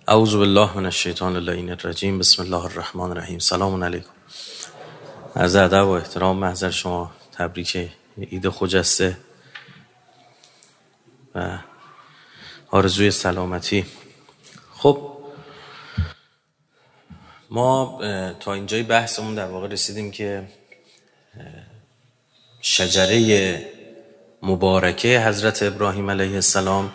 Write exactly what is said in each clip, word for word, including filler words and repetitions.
اعوذ بالله من الشیطان اللعین الرجیم. بسم الله الرحمن الرحیم. سلام علیکم. عرض ادب و احترام محضر شما. تبریک عید خجسته و آرزوی سلامتی. خب ما تا اینجای بحثمون در واقع رسیدیم که شجره مبارکه حضرت ابراهیم علیه السلام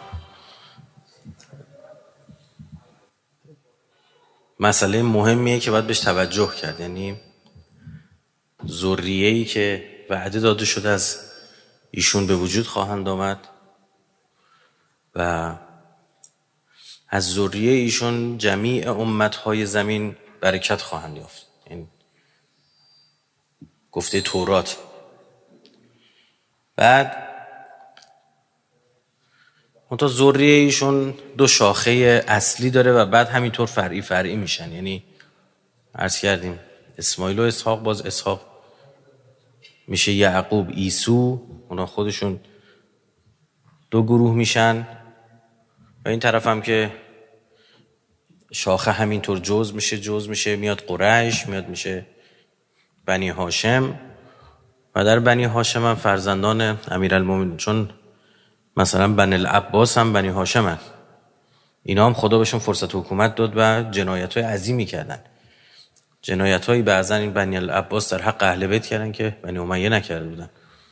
مسئله مهمیه که باید بهش توجه کرد. یعنی ذریه‌ای که وعده داده شده از ایشون به وجود خواهند آمد و از ذریه ایشون جمیع امتهای زمین برکت خواهند یافت. این گفته تورات. بعد منتها ذریه ایشون دو شاخه اصلی داره و بعد همینطور فرعی فرعی میشن. یعنی عرض کردیم اسماعیل و اسحاق، باز اسحاق میشه یعقوب، عیسو، اونا خودشون دو گروه میشن و این طرف هم که شاخه همینطور جز میشه جز میشه میاد قریش، میاد میشه بنی هاشم و در بنی هاشم هم فرزندان امیرالمومنین، چون مثلا بنی العباس هم بنی هاشم هم. اینا هم خدا بهشون فرصت حکومت داد و جنایت های عظیمی کردن. جنایت هایی بعضن این بنی العباس در حق اهل بیت کردن که بنی امیه نکرده بودن.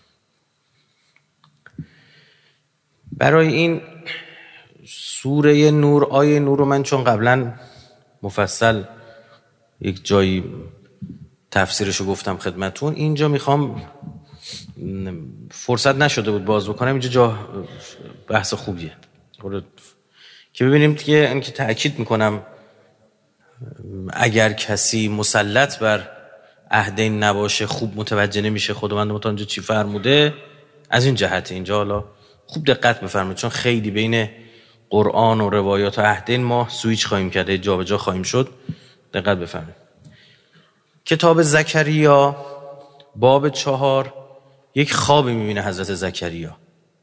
برای این سوره نور، آیه نور رو من چون قبلا مفصل یک جایی تفسیرشو گفتم خدمتون، اینجا میخوام فرصت نشده بود باز بکنم، اینجا جا بحث خوبیه که ببینیم که اینکه تأکید میکنم اگر کسی مسلط بر عهدین نباشه خوب متوجه نمیشه خداوند متعال اینجا چی فرموده. از این جهت اینجا حالا خوب دقت بفرمایید، چون خیلی بین قرآن و روایات و عهدین ما سویچ خواهیم کرده، جا به جا خواهیم شد. دقت بفرمایید. کتاب زکریا باب چهار یک خوابی میبینه حضرت زکریا.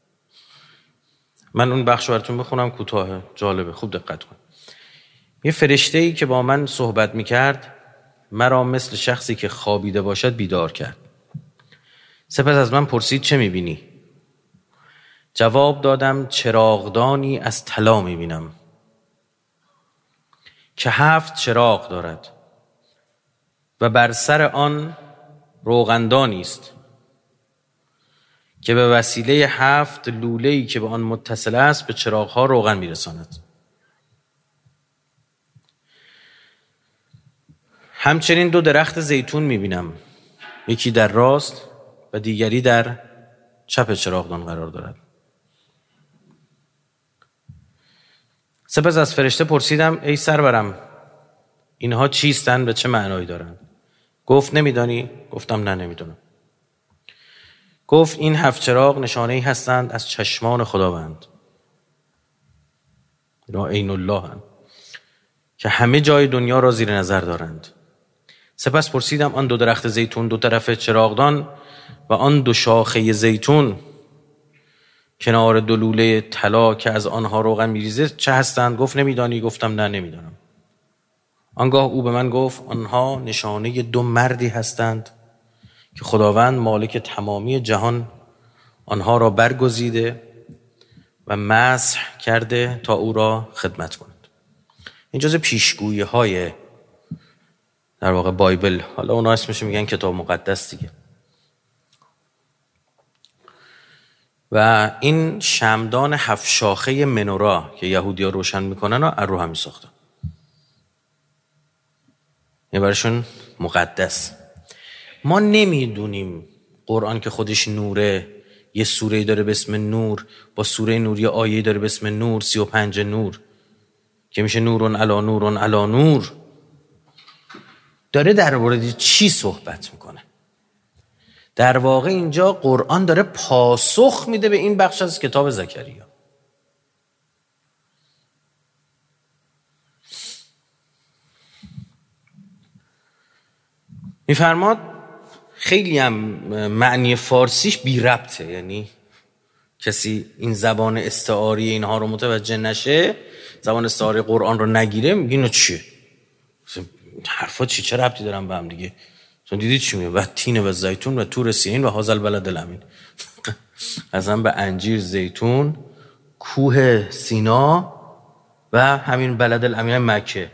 من اون بخش رو براتون بخونم، کوتاه، جالبه، خوب دقت کن. یه فرشته‌ای که با من صحبت میکرد مرا مثل شخصی که خوابیده باشد بیدار کرد. سپس از من پرسید چه میبینی؟ جواب دادم چراغدانی از طلا میبینم که هفت چراغ دارد و بر سر آن روغندانی است که به وسیله هفت لوله‌ای که به آن متصل است به چراغ‌ها روغن میرساند. همچنین دو درخت زیتون میبینم، یکی در راست و دیگری در چپ چراغدان قرار دارد. سپس از فرشته پرسیدم ای سرورم اینها چیستند و چه معنایی دارند؟ گفت نمیدانی؟ گفتم نه نمیدونم. گفت این هفت چراغ نشانه‌ای هستند از چشمان خداوند، اینا عین الله هستند که همه جای دنیا را زیر نظر دارند. سپس پرسیدم آن دو درخت زیتون دو طرف چراغدان و آن دو شاخه زیتون کنار دو لوله طلا که از آنها روغن میریزه چه هستند؟ گفت نمیدانی؟ گفتم نه نمیدانم. آنگاه او به من گفت آنها نشانه دو مردی هستند که خداوند مالک تمامی جهان آنها را برگزیده و مسح کرده تا او را خدمت کند. این جزء پیشگویی های در واقع بایبل، حالا اونا اسمش میگن کتاب مقدس دیگه. و این شمعدان هفت شاخه منورا که یهودی‌ها روشن میکنن و رو همی ساختن، یعنی برایشون مقدس. ما نمیدونیم قرآن که خودش نوره یه سوره داره به اسم نور، با سوره نور یه آیه داره به اسم نور، سی و پنج نور که میشه نورون علا نورون علا نور. داره در مورد چی صحبت میکنه؟ در واقع اینجا قرآن داره پاسخ میده به این بخش از کتاب زکریا. میفرماد خیلی هم معنی فارسیش بی ربطه، یعنی کسی این زبان استعاری اینها رو متوجه نشه زبان استعاره قرآن رو نگیره میگه اینو چیه؟ حرفا چی چه ربطی دارن به هم دیگه؟ چون دیدید چی میگه؟ و تین و زیتون و تور سینین و هذا البلد الامین. اصلا به انجیر، زیتون، کوه سینا و همین بلد الامین مکه.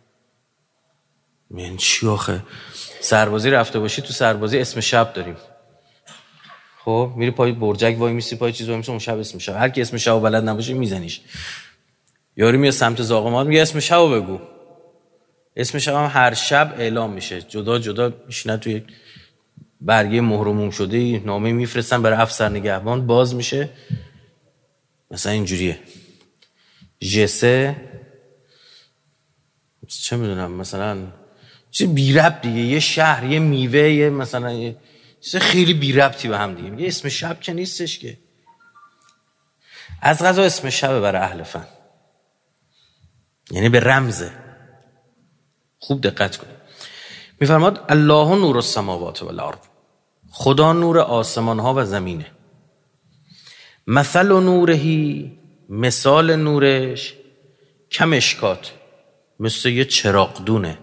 من چی آخه؟ سربازی رفته باشی، تو سربازی اسم شب داریم. خب میری پای برجک وای میسی، پای چیز وای میسی، اون شب اسم شب. هر کی اسم شب بلد نباشه میزنیش. یاری میاد سمت زاغمات میگه اسم شب بگو. اسم شب هم هر شب اعلام میشه، جدا جدا میشینن توی برگه مهرموم شده، نامه میفرستن برای افسر نگهبان، باز میشه مثلا اینجوریه جسه چه میدونم مثلا چیز بی ربط دیگه، یه شهر، یه میوه، یه مثلا یه چیز خیلی بی ربطی به هم دیگه. میگه اسم شب که نیستش که. از قضا اسم شب برای اهل فن، یعنی به رمزه. خوب دقت کنید. میفرماد الله نور السماوات و الارض، خدا نور آسمان ها و زمینه. مثل نورهی، مثال نورش، کمشکات، مثل یه چراغدونه،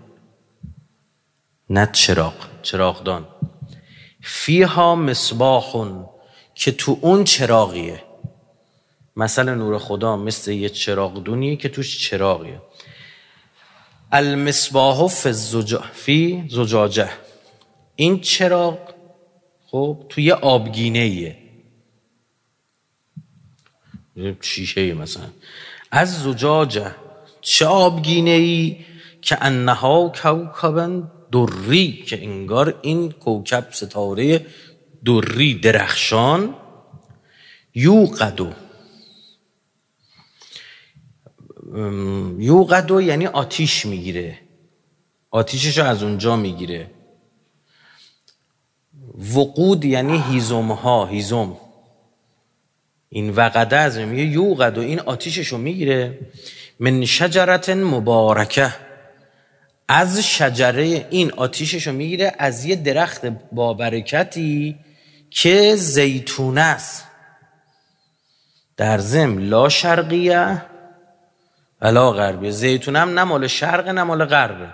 نه چراغ، چراغدان. فیها مصباحون، که تو اون چراغیه. مثل نور خدا مثل یه چراغدونیه که توش چراغیه. المصباح فی الزجاجه، فی زجاجه، این چراغ خب توی آبگینه ایه، شیشه مثلا. از زجاجه، چه آبگینه ای؟ که انها کوکب دری، که انگار این کوکب ستاره دری درخشان. یوقدو، یوقدو یعنی آتیش میگیره، آتیششو از اونجا میگیره. وقود یعنی هیزم ها، هیزم. این وقده از میگه یوقدو، این آتیششو میگیره. من شجرت مبارکه، از شجره، این آتیششو میگیره از یه درخت با برکتی که زیتون است. در ضمن لا شرقیه ولا غربیه، زیتون هم نه مال شرق نه مال غربه.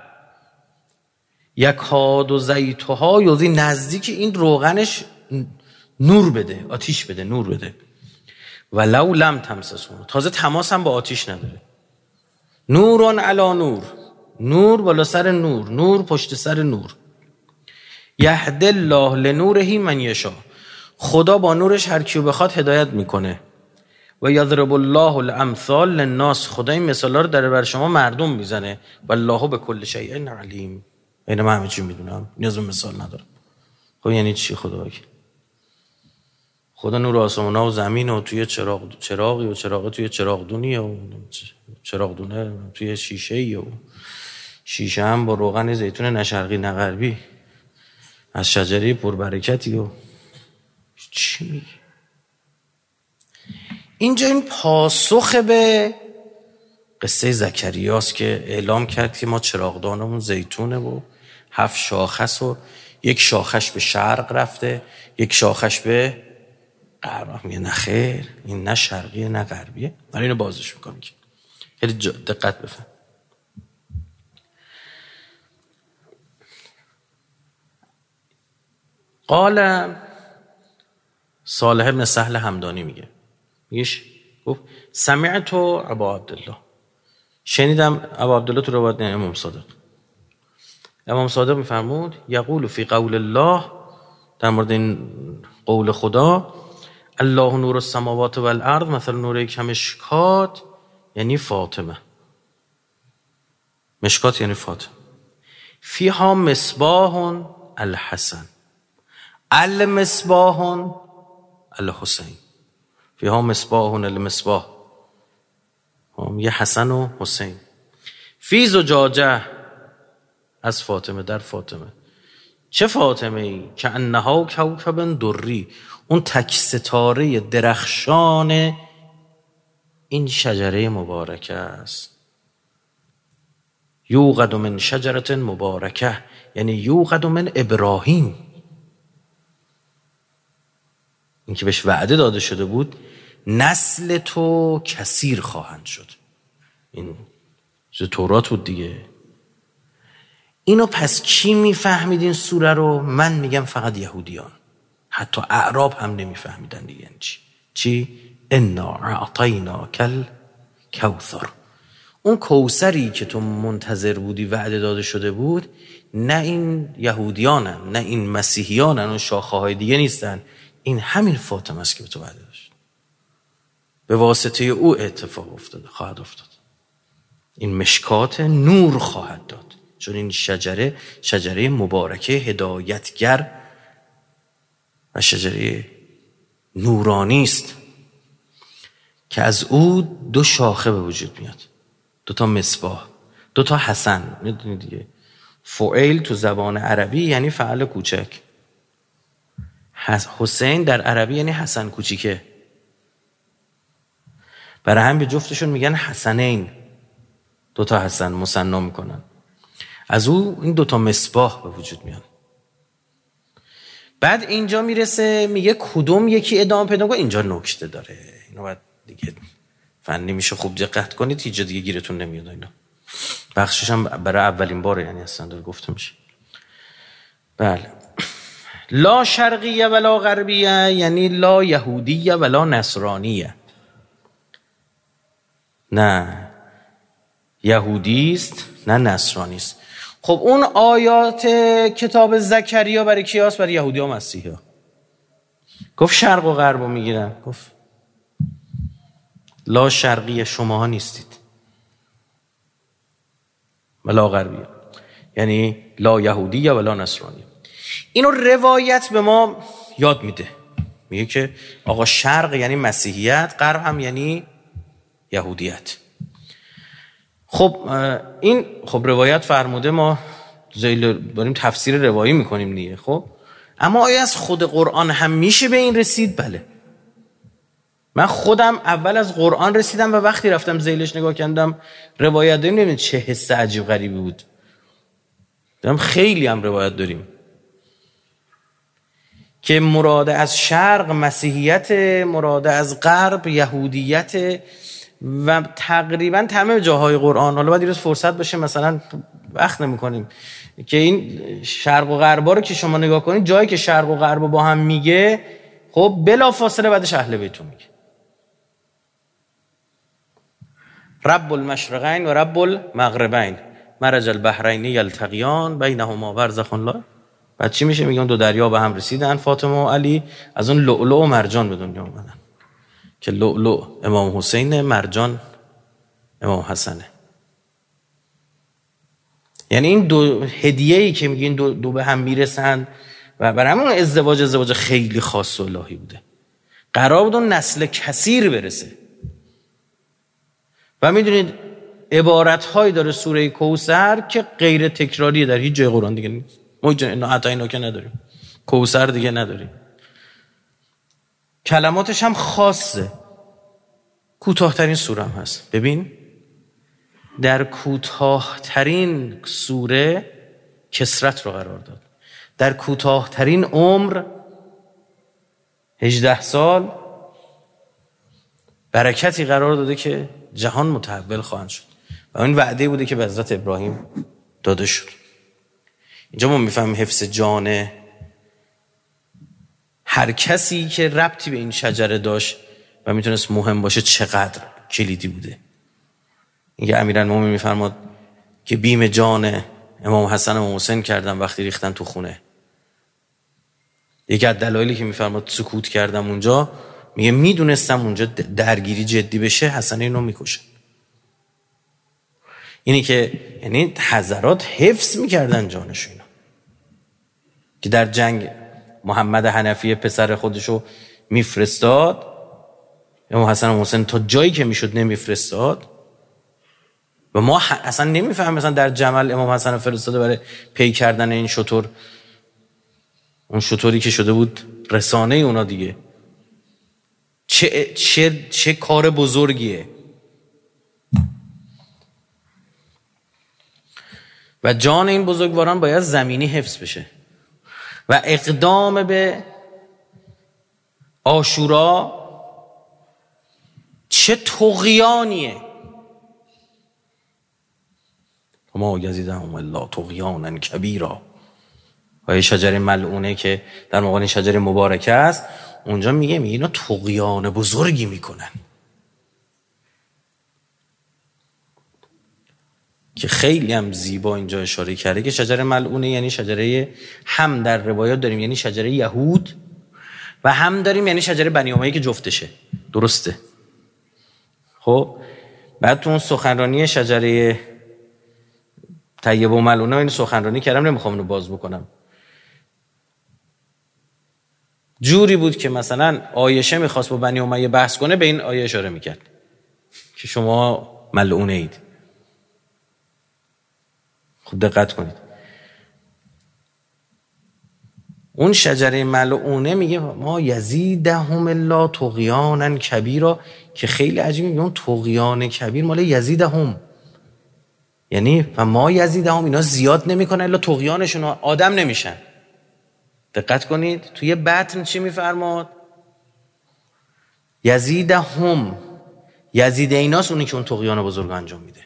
یکاد و زیتوها، یوزی نزدیک این روغنش نور بده، آتیش بده، نور بده. ولو لم تمسسون، تازه تماس هم با آتیش نداره. نورون علا نور، نور بالا سر نور، نور پشت سر نور. یهدی الله لنوره من یشاء، خدا با نورش هر کیو بخواد هدایت میکنه. و یضرب الله الامثال للناس، خدا این مثالا رو در بر شما مردم میزنه. والله بكل شیء علیم، این من همه چی میدونم، نیاز به مثال ندارم. خب یعنی چی خدا بگه؟ خدا نور آسمان ها و زمین و توی چراغ، چراغی و چراغ توی چراغدونی و چراغدونه توی شیشه ای و شیشه هم با روغن زیتون نه شرقی نه غربی از شجره پربرکتی و چی میگه؟ اینجا این پاسخ به قصه زکریاست که اعلام کرد که ما چراغدانمون زیتونه و هفت شاخص و یک شاخش به شرق رفته، یک شاخش به غرب. میگه نه خیر، این نه شرقیه نه غربیه. من اینو بازش میکنم که خیلی دقت بفهم. قال صالح بن سهل همدانی میگه، میگه گفت سمعت ابا عبدالله، شنیدم ابا عبدالله تو روایت امام صادق. امام صادق میفرمود یقول فی قول الله، در مورد این قول خدا، الله نور السماوات و الارض مثل نور کمشکات، یعنی فاطمه. مشکات یعنی فاطمه. فیها مصباح الحسن، المصباح الحسین. فیها مصباح المصباح، یه حسن و حسین. فی زجاجه، از فاطمه، در فاطمه. چه فاطمه ای؟ که انها کوکب دری، اون تک ستاره درخشان این شجره مبارکه است. یوقد من شجرت مبارکه، یعنی یوقد من ابراهیم، این که بهش وعده داده شده بود نسل تو کثیر خواهند شد. این چه تورات بود دیگه. اینو پس کی میفهمید این سوره رو؟ من میگم فقط یهودیان. حتی اعراب هم نمیفهمیدن دیگه. یعنی چی؟ چی؟ انا اعطیناک الکوثر. اون کوثری که تو منتظر بودی وعده داده شده بود، نه این یهودیانن نه این مسیحیانن، اون شاخه های دیگه نیستن، این همین فاطمه است که به تو وعده داشت. به واسطه او اتفاق افتاده خواهد افتاد. این مشکات نور خواهد داد، چون این شجره شجره مبارکه هدایتگر و شجره نورانی است که از او دو شاخه به وجود میاد، دو تا مصباح، دو تا حسن. میدونید دیگه فعیل تو زبان عربی یعنی فعل کوچک، حسین در عربی یعنی حسن کوچیکه. برای هم به جفتشون میگن حسنین، دو تا حسن مثنا میکنن. از او این دو تا مصباح به وجود میان. بعد اینجا میرسه میگه کدوم یکی ادامه پیدا کنه. اینجا نکته داره، اینو بعد دیگه فنی میشه خوب دقت کنید، هیچ دیگه گیرتون نمیاد. اینا بخشش هم برای اولین باره یعنی اصلا داره گفته میشه. بله. لا شرقیه ولا غربیه یعنی لا یهودیه ولا نصرانیه. نه یهودی است نه نصرانی است. خب اون آیات کتاب زکریا برای کیاست؟ برای یهودی ها مسیحی ها. گفت شرق و غرب رو میگیرن. گفت لا شرقی شماها نیستید ولا غربی، یعنی لا یهودی یا ولا نصرانی. اینو روایت به ما یاد میده، میگه که آقا شرق یعنی مسیحیت، غرب هم یعنی یهودیت. خب این خب روایت فرموده، ما زیل داریم تفسیر روایی میکنیم دیگه. خب اما آیا از خود قرآن هم میشه به این رسید؟ بله. من خودم اول از قرآن رسیدم و وقتی رفتم ذیلش نگاه کردم روایت داریم، نمیدونید چه حس عجیب غریبی بود. دارم خیلی هم روایت داریم که مراد از شرق مسیحیت، مراد از غرب یهودیت و تقریبا تمام جاهای قرآن. حالا باید یه روز فرصت بشه، مثلا وقت نمی‌کنیم که این شرق و غربا رو که شما نگاه کنید، جایی که شرق و غرب با هم میگه خب بلا فاصله بعدش اهل بیت میگه. رب المشرقین و رب المغربین مرج البحرین یلتقیان بینهما برزخ لا. بعد چی میشه؟ میگن دو دریا به هم رسیدن، فاطمه و علی از اون لؤلؤ و مرجان به دنیا اومدن که لؤلؤ امام حسین، مرجان امام حسنه. یعنی این دو هدیه‌ای که میگین دو, دو به هم میرسن و برای همون ازدواج ازدواج خیلی خاص و الهی بوده. قرار بود اون نسل کثیر برسه. و میدونید عبارت‌هایی داره سوره کوثر که غیر تکراریه، در هیچ جای قرآن دیگه نیست. ما اینا حتی اینا که نداریم، کوثر دیگه نداریم. کلماتش هم خاصه. کوتاه‌ترین سوره هم هست. ببین در کوتاه‌ترین سوره کثرت رو قرار داد، در کوتاه‌ترین عمر هجده سال برکتی قرار داده که جهان متحول خواهند شد و این وعده بوده که به حضرت ابراهیم داده شد. اینجا ما میفهمیم حفظ جان هر کسی که ربطی به این شجره داشت و میتونست مهم باشه چقدر کلیدی بوده. اینکه امیرالمومنین میفرماد که بیم جان امام حسن و حسین کردم وقتی ریختن تو خونه. یکی از دلایلی که میفرماد سکوت کردم اونجا، میگه میدونستم اونجا درگیری جدی بشه حسن اینو میکشه. اینی که یعنی حضرات حفظ میکردن جانشو. اینا که در جنگ محمد حنفی پسر خودشو میفرستاد، امام حسن و حسین تا جایی که میشد نمیفرستاد و ما اصلا نمیفهمیم مثلا در جمل امام حسن فرستاده برای پی کردن این شطور، اون شطوری که شده بود رسانه اونا دیگه. چه, چه, چه کار بزرگیه. و جان این بزرگواران باید زمینی حفظ بشه و اقدام به عاشورا چه طغیانیه. ما یزیدهم الا طغیانا کبیرا. و شجره ملعونه که در مقابل شجره مبارکه است، اونجا میگه میگه اینا طغیان بزرگی میکنن، که خیلی هم زیبا اینجا اشاره کرده که شجره ملعونه یعنی شجره، هم در روایات داریم یعنی شجره یهود و هم داریم یعنی شجره بنی امیه که جفتشه. درسته؟ خب بعد تو اون سخنرانی شجره طیبه و ملعونه این سخنرانی کردم، نمیخوام اینو باز بکنم. جوری بود که مثلا عایشه میخواست با بنی امیه بحث کنه، به این آیه اشاره میکرد که شما ملعونه اید. خب دقت کنید، اون شجره ملعونه میگه ما یزیدهم الا طغیانا کبیرا، که خیلی عجیبه. میگه اون طغیان کبیر مال یزیدهم، یعنی و ما یزیدهم، اینا زیاد نمیکنن الا طغیانشون آدم نمیشن. دقت کنید توی بطن چی میفرماد؟ یزیدهم، یزید ایناست اونی که اون طغیان بزرگ انجام میده.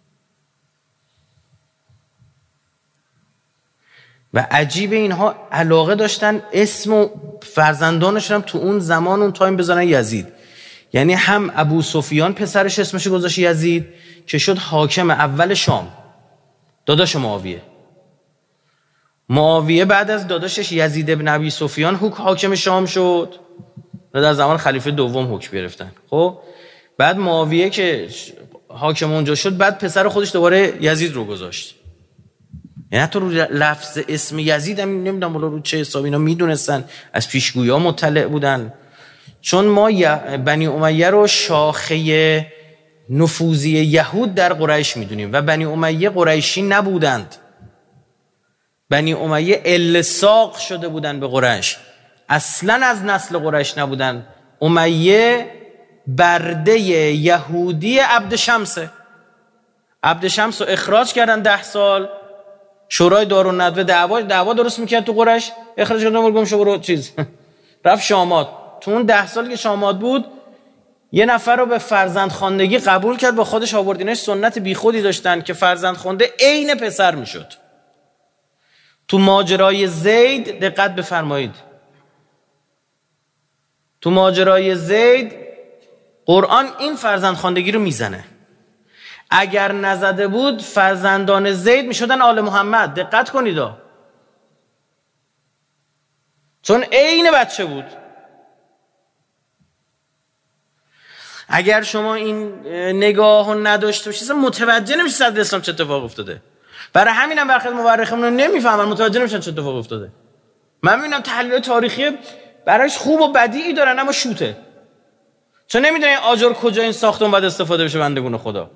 و عجیب اینها علاقه داشتن اسم و فرزندانشون هم تو اون زمان اون تایم بزنن یزید. یعنی هم ابو سفیان پسرش اسمش گذاشت یزید که شد حاکم اول شام، داداش معاویه. معاویه بعد از داداشش یزید ابن ابی سفیان حاکم شام شد، در زمان خلیفه دوم حکم گرفتن. خب بعد معاویه که حاکم اونجا شد، بعد پسر خودش دوباره یزید رو گذاشت. یعنی حتی رو لفظ اسم یزید هم نمیدونم بالا رو چه حساب اینا میدونستن، از پیشگویا مطلع بودن. چون ما بنی امیه رو شاخه نفوذی یهود در قریش میدونیم و بنی امیه قریشی نبودند. بنی امیه الساق شده بودن به قریش، اصلا از نسل قریش نبودن. امیه برده یهودی عبد شمسه. عبد شمس رو اخراج کردن ده سال، شورای دارالندوه دعوا دعوا درست میکرد تو قریش، اخراج کردن، گم شو برو چیز رفت شامات. تو اون ده سالی که شامات بود یه نفر رو به فرزند خواندگی قبول کرد، با خودش آورد. ایناش سنت بیخودی داشتن که فرزند خوانده عین پسر میشد. تو ماجرای زید دقت بفرمایید، تو ماجرای زید قرآن این فرزند خواندگی رو میزنه. اگر نزده بود فرزندان زید میشدن آل محمد. دقت کنید ها، چون عین بچه بود. اگر شما این نگاه رو نداشته باشید متوجه نمیشید صدر اسلام چه اتفاق افتاده. برای همینم برخی مورخین نمیفهمن، متوجه نمیشن چه اتفاق افتاده. من میبینم تحلیل تاریخی برایش خوب و بدیعی دارن اما شوته، چون نمیدونن آجر کجا این ساختمون باید استفاده بشه. بندگون خدا.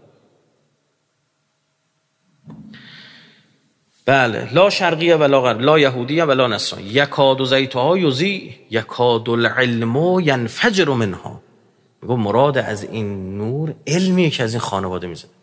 بله، لا شرقیه ولا غرب، لا یهودیه ولا نصرانی، یکاد زیتها یضیء یکاد العلم ینفجر منها. میگه مراد از این نور علمیه که از این خانواده میزنه.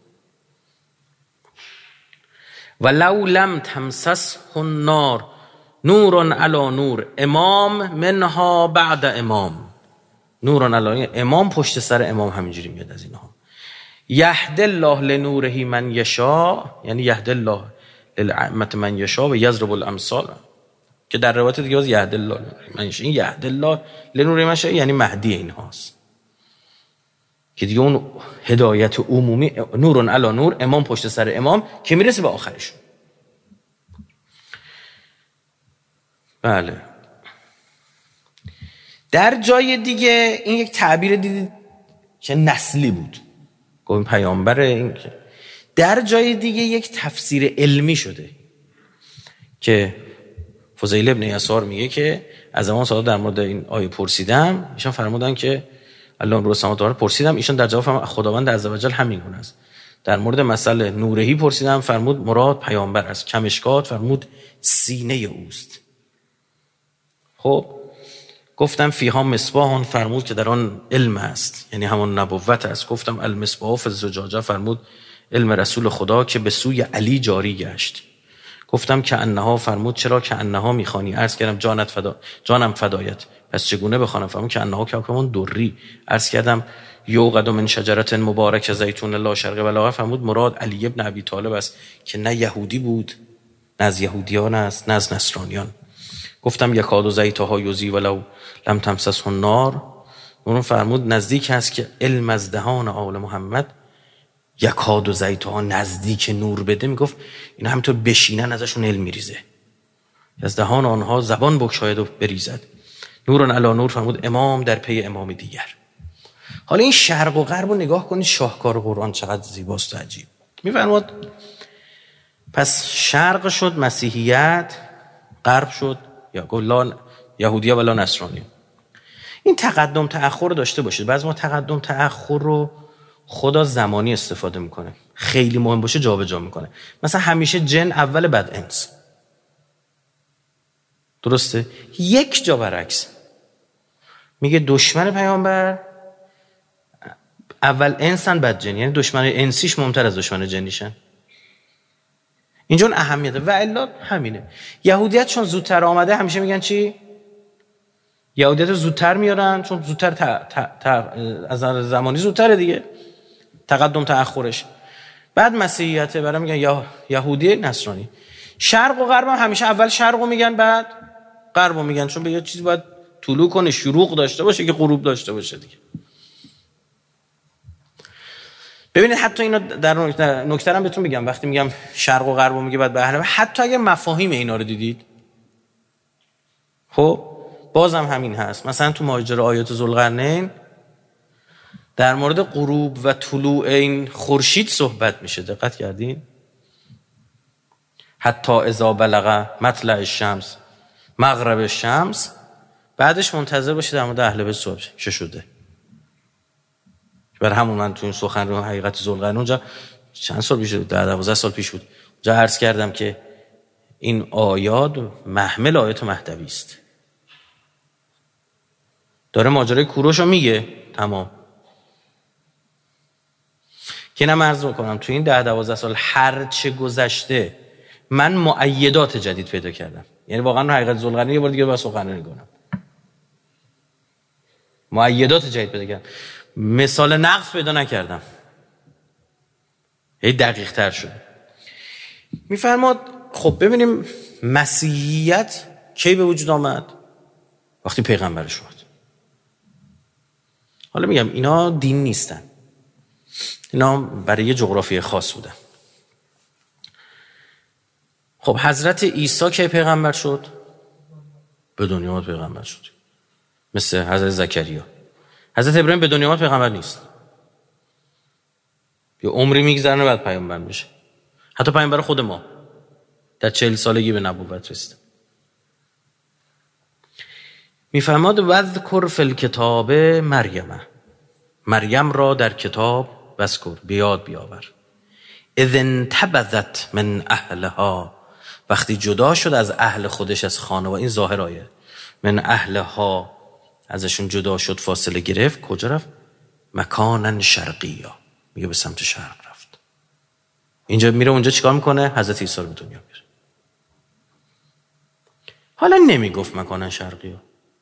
ولو لم تمسسه النار نور علی نور امام منها بعد امام. نور علی امام پشت سر امام، همینجوری میاد از اینها. یهد الله لنوره من یشاء، یعنی یهد الله للعمت من یشاء و یضرب الامثال، که در روایت دیگه از یهد الله من یشاء، این یهد الله لنوره من یشاء یعنی مهدی اینهاست، که دیگه اون هدایت عمومی نور علی نور، امام پشت سر امام، که میرسه به آخرش. بله. در جای دیگه این یک تعبیر دیدید که نسلی بود، گفتم پیامبر. این که در جای دیگه یک تفسیر علمی شده که فضیل ابن یسار میگه که از زمان ساده در مورد این آیه پرسیدم، ایشان فرمودن که الله نور السماوات والارض پرسیدم، ایشان در جواب فرمود خداوند عزوجل همین گونه است. در مورد مسئله نورهی پرسیدم، فرمود مراد پیامبر است. کمشکات فرمود سینه اوست. خب گفتم فیها مصباح، فرمود که در آن علم است، یعنی همون نبوت است. گفتم المصباح فی الزجاجه، فرمود علم رسول خدا که به سوی علی جاری گشت. گفتم که انها، فرمود چرا که انها میخوانی؟ عرض کردم جانت فدا، جانم فدایت. پس چگونه بخوانم؟ فهمون که انها کوکبون دری. عرض کردم یوقد من شجرة مبارک زیتون لا شرق ولا غرب. فرمود مراد علی ابن ابی طالب است که نه یهودی بود، نه از یهودیان است، نه از نصرانیان. گفتم یکاد زیتها یضیء ولو لم تمسسه النار. اون فرمود نزدیک است که علم از دهان آل محمد یکاد زیتها نزدیک نور بده. میگفت اینا همینطور بشینن ازشون علم میریزه، از دهان آنها زبان بگشاید و بریزد. نور علی نور. فرمود امام در پی امام دیگر. حالا این شرق و غرب رو نگاه کنید، شاهکار قرآن چقدر زیباست و عجیب. میفرماد پس شرق شد مسیحیت، غرب شد یا گلان یهودیه ولا نصرانی. این تقدم تأخر رو داشته باشید. بعضی ما تقدم تأخر رو خدا زمانی استفاده میکنه، خیلی مهم باشه جابجا میکنه. مثلا همیشه جن اول بعد انس، درسته؟ یک جا برعکس میگه دشمن پیامبر اول انسان بعد جن، یعنی دشمن انسیش مهمتر از دشمن جنیشن. اینجا اون اهمیته. و الا همینه. یهودیت چون زودتر آمده همیشه میگن چی؟ یهودیت رو زودتر میارن چون زودتر تا، تا، تا، از زمانی زودتره دیگه، تقدم تأخرش. بعد مسیحیته برای میگن یا یهودی نصرانی. شرق و غرب هم همیشه اول شرق رو میگن بعد غرب رو میگن، چون به یه چیزی باید طلوع کنه، شروق داشته باشه که غروب داشته باشه دیگه. ببینید حتی اینا در نکته هم بهتون میگم، وقتی میگم شرق و غرب رو میگه بعد به اهل، حتی اگه مفاهیم اینا رو دیدید خب بازم همین هست. مثلا تو ماجرای آیات ذوالقرنین در مورد غروب و طلوع این خورشید صحبت میشه، دقت کردین؟ حتی اذا بلغ مطلع الشمس مغرب الشمس، بعدش منتظر باشید در مورد اهل بیت صحبت چه شده. برای همون من تو این سخنرانی حقیقت ذوالقرنین اونجا چند سال پیش بود، ده دوازده سال پیش بود، اونجا عرض کردم که این آیات محمل آیات مهدوی است. داره ماجرای کوروش رو میگه تمام. که نم عرض میکنم تو این ده دوازده سال هر چه گذشته من مؤیدات جدید پیدا کردم. یعنی واقعا حقیقت ذوالقرنین یه بار دیگه باید سخنرانی کنم، مؤیدات جدید پیدا کردم، مثال نقص پیدا نکردم، هی دقیق تر شد. میفرماد خب ببینیم مسیحیت کی به وجود آمد؟ وقتی پیغمبر شد. حالا میگم اینا دین نیستن، اینا برای یه جغرافی خاص بودن. خب حضرت عیسی کی پیغمبر شد؟ به دنیا آمد پیغمبر شد، مثل حضرت زکریا. حضرت ابراهیم به دنیا آمد پیغمبر نیست، یه عمری میگذرنه بعد پیغمبر میشه. حتی پیغمبر خود ما در چهل سالگی به نبوت رسید. میفرماد وذکر فی الکتاب مریم، مریم را در کتاب بذکر، بیاد بیاور. اذ انتبذت من اهلها، وقتی جدا شد از اهل خودش، از خانواده، این ظاهر آیه، من اهلها ازشون جدا شد، فاصله گرفت. کجا رفت؟ مکانن شرقیا، میگه به سمت شرق رفت. اینجا میره اونجا چیکار میکنه؟ حضرت عیسی رو به دنیا میاره. حالا نمیگفت مکانن شرقیا،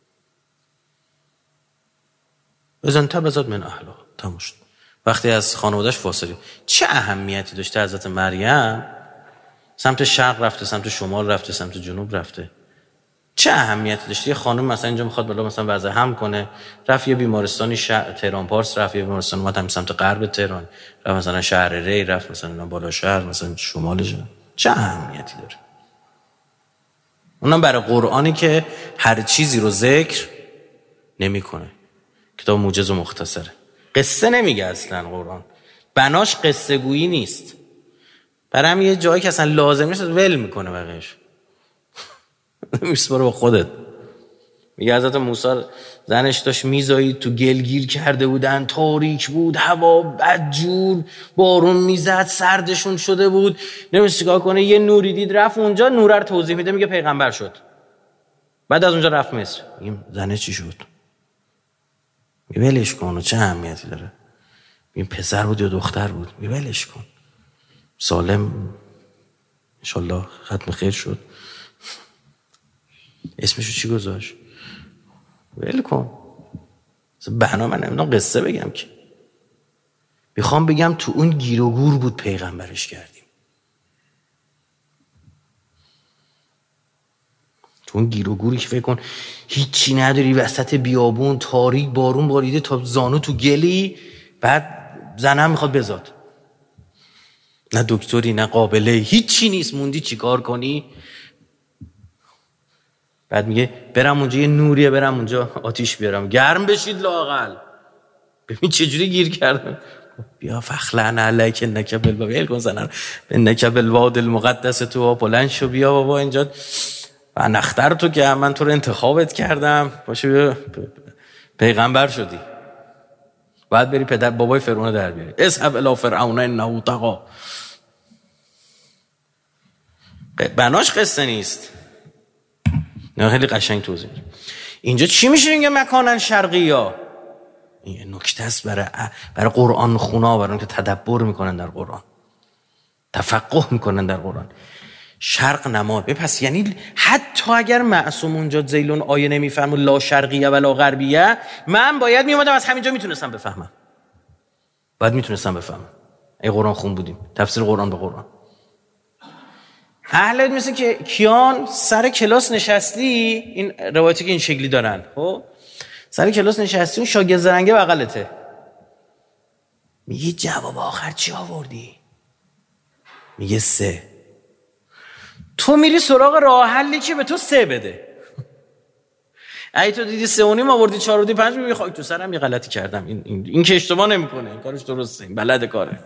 اذ انتبذت من اهلها، تموم شد. وقتی از خانواده‌اش فاصله، چه اهمیتی داشته حضرت مریم سمت شرق رفته، سمت شمال رفته، سمت جنوب رفته؟ چه اهمیتی داشته؟ یه خانم مثلا اینجا میخواد بالا مثلا وضع هم کنه، رفت یه بیمارستانی شهر تهران پارس، رفت یه بیمارستان اومد هم سمت غرب تهران، رفت مثلا شهر ری، رفت مثلا بالا شهر، مثلا شمالش، چه اهمیتی داره؟ اونم برای قرآنی که هر چیزی رو ذکر نمیکنه، کتاب موجز و مختصره، قصه نمیگه اصلا. قرآن بناش قصه گویی نیست، برای هم یه جایی که اصلا لازم نیست ول میکنه بقیش میسپاره با خودت. میگه حضرت موسی زنش داشت میزایید تو گل گیر کرده بودن، تاریک بود، هوا بدجور، بارون میزد، سردشون شده بود، نمیشه چیکار کنه، یه نوری دید رفت اونجا، نور رو توضیح میده، میگه پیغمبر شد. بعد از اونجا رفت مصر. میگه زنه چی شد؟ میگه ولش کن، چه اهمیتی داره؟ میگه پسر بود یا دختر بود؟ میگه ولش کن، سالم انشالله ختم خیر شد. اسمشو چی گذاشت؟ ول کن. بنا من نمیدونم قصه بگم که، میخوام بگم تو اون گیر و گور بود پیغمبرش کردیم. تو اون گیر و گوری که فکر کن هیچی نداری، وسط بیابون تاریک، بارون باریده تا زانو تو گلی، بعد زنم میخواد بزاد، نه دکتری نه قابله، هیچی نیست، موندی چی کار کنی؟ بعد میگه برم اونجا یه نوریه، برم اونجا آتیش بیارم گرم بشید لااقل. ببین چجوری گیر کردم. بیا فخلعن علیک انک بالواد کن زنن انک بالواد المقدس تو بلند شو بیا بابا اینجا و نختر تو که من تو رو انتخابت کردم باشه بیا پیغمبر شدی. بعد بری پدر بابای فرعون در بیاری. اذهب الی فرعون انه طغی. بناش قصه نیست، نه خیلی قشنگ توضیح. اینجا چی میشه اینگه مکانن شرقیا؟ این نکته است برای برای قرآن خونا، برای اون که تدبر میکنن در قرآن، تفقه میکنن در قرآن. شرق نما. پس یعنی حتی اگر معصوم اونجا زیلون آیه نمیفهمه لا شرقیه ولا غربیه، من باید میومدم از همینجا میتونستم بفهمم، باید میتونستم بفهمم. ای قرآن خون بودیم، تفسیر قرآن به قرآن. اهل مثل که کیان سر کلاس نشستی، این روایتی که این شکلی دارن، خب سر کلاس نشستی اون شاگرد زرنگه بغلته، میگی جواب آخر چی آوردی؟ میگه سه. تو میری سراغ راه حلی که به تو سه بده. اگه تو دیدی سه و نیم آوردی چهار و دی پنج، میگی خاک تو سرم یه غلطی کردم، این این, این که اشتباه نمیکنه، این کارش درسته، این بلد کاره.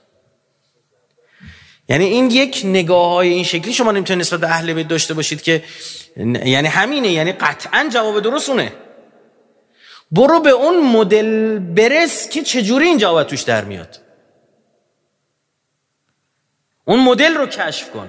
یعنی این یک نگاه‌های این شکلی شما نمیتونید نسبت به اهل بیت داشته باشید که یعنی همینه، یعنی قطعاً جواب درست اونه. برو به اون مدل برس که چجوری این جواب توش در میاد، اون مدل رو کشف کن.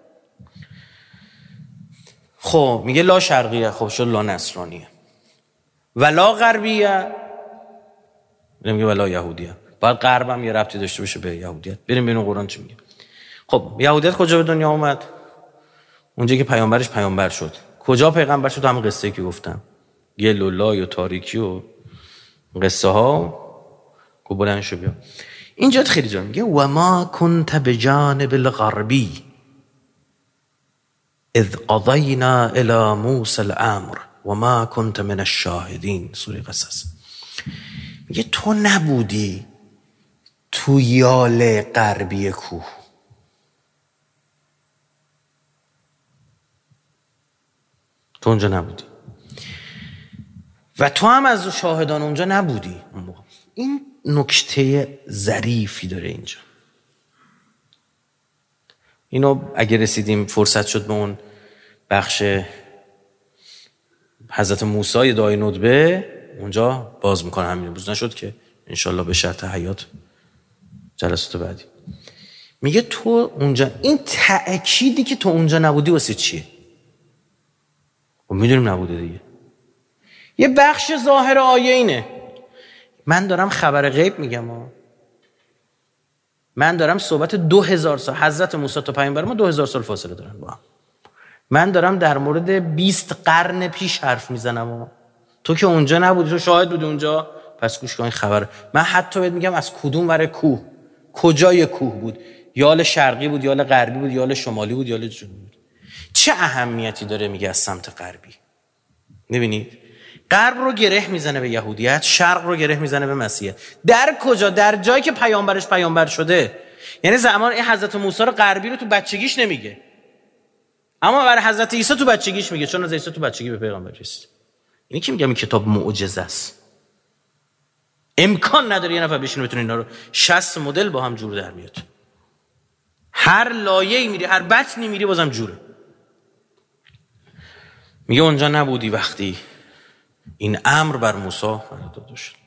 خب میگه لا شرقیه، خب شد لا نصرانیه، ولا غربیه، میگه ولا یهودیه. باید غرب هم یه ربطی داشته باشه به یهودیت. بریم ببینیم قرآن چی میگه. خب یهودیت کجا به دنیا اومد؟ اونجا که پیامبرش پیامبر شد. کجا پیغمبر شد؟ همون قصه که گفتم، گل و لای و تاریکی و قصه ها. کو بلند شو بیا. اینجا خیلی جا میگه و ما کنت بجانب الغربی اذ قضینا الی موسی الامر و ما کنت من الشاهدین. سوره قصص میگه تو نبودی تو یال غربی کوه، تو اونجا نبودی و تو هم از شاهدان اونجا نبودی. این نکته ظریفی داره اینجا. اینو اگه رسیدیم فرصت شد به اون بخش حضرت موسی دعای ندبه اونجا باز میکنه، همین روز نشد که انشالله به شرط حیات جلسات بعدی. میگه تو اونجا، این تأکیدی که تو اونجا نبودی واسه چیه؟ و میدونیم نبوده دیگه. یه بخش ظاهر آیه اینه، من دارم خبر غیب میگم ها. من دارم صحبت دو هزار سال، حضرت موسی تا پیامبر ما دو هزار سال فاصله دارن با هم. من دارم در مورد بیست قرن پیش حرف میزنم ها. تو که اونجا نبودی، تو شاهد بودی اونجا، پس گوش کن این خبر. من حتی بهت میگم از کدوم ور کوه، کجای کوه بود، یال شرقی بود، یال غربی بود، یال شمالی بود، یال جنوبی بود. چه اهمیتی داره میگه از سمت غربی؟ میبینید غرب رو گره میزنه به یهودیت، شرق رو گره میزنه به مسیحیت. در کجا؟ در جایی که پیامبرش پیامبر شده. یعنی زمان این حضرت موسی رو غربی رو تو بچگیش نمیگه، اما برای حضرت عیسی تو بچگیش میگه، چون از عیسی تو بچگی به پیغمبر رسید. اینی که میگم این کتاب معجزه است. امکان نداره یه نفر بشینه بتونه اینا رو شصت مدل با هم جور در بیاد. هر لایه‌ای میری، هر بطنی میری بازم جوره. میگه اونجا نبودی وقتی این امر بر موسی داده شد.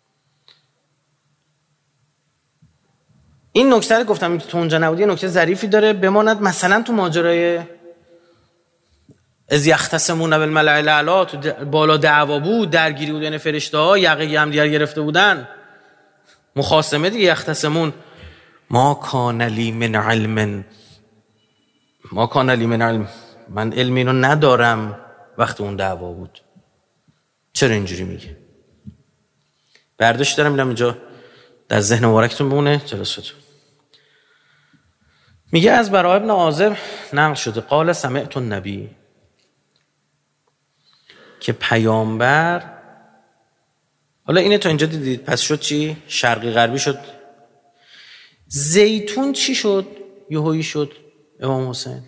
این نکته رو گفتم تو اونجا نبودی، نکته ظریفی داره. بماند مثلا تو ماجرای از یختصمون بالملأ الاعلی، تو بالا دعوا بود، درگیری بود بین فرشته‌ها، یقه هم دیگر گرفته بودن، مخاصمه دیگه. یختصمون ما کان لی من علم، ما کان لی من علم، من علمی رو ندارم. وقت اون دعوا بود چرا اینجوری میگه؟ برداشت دارم میرم اینجا در ذهن مبارکتون بمونه جلستون. میگه از برای ابن عازب نقل شده قال سمعت النبی، که پیامبر، حالا اینه تا اینجا دیدید، پس شد چی؟ شرقی غربی شد. زیتون چی شد؟ یهویی شد امام حسین.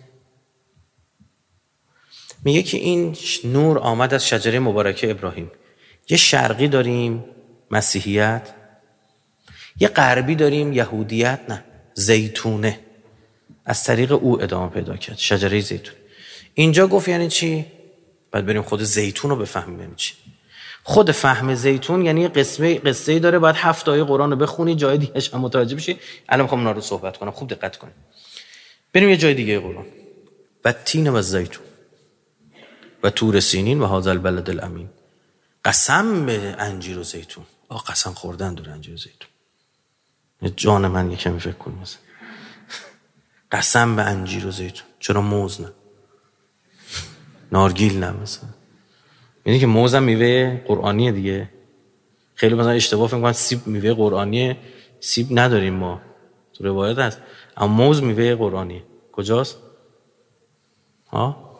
میگه که این نور آمد از شجره مبارکه ابراهیم. یه شرقی داریم مسیحیت، یه غربی داریم یهودیت، نه زیتونه، از طریق او ادامه پیدا کرد شجره زیتون. اینجا گفت یعنی چی؟ بعد بریم خود زیتون رو بفهمیم یعنی چی. خود فهم زیتون یعنی قسمه قصه‌ای داره، باید هفت آیه قرآن رو بخونی، جای دیگه‌اش هم متوجه بشی. الان می‌خوام اونا رو صحبت کنم، خوب دقت کنید. بریم یه جای دیگه قرآن. و تین و زیتون و طور سینین و هذا البلد الامین. قسم به انجیر و زیتون. آه قسم خوردن داره انجیر و زیتون. جان من یکمی فکر کن مثلا. قسم به انجیر و زیتون. چرا موز نه؟ نارگیل نه مثلا. یعنی که موز هم میوه قرآنیه دیگه. خیلی مثلا اشتباه فکر می‌کنن سیب میوه قرآنیه، سیب نداریم ما. تو روایت هست. اما موز میوه قرآنیه. کجاست؟ ها؟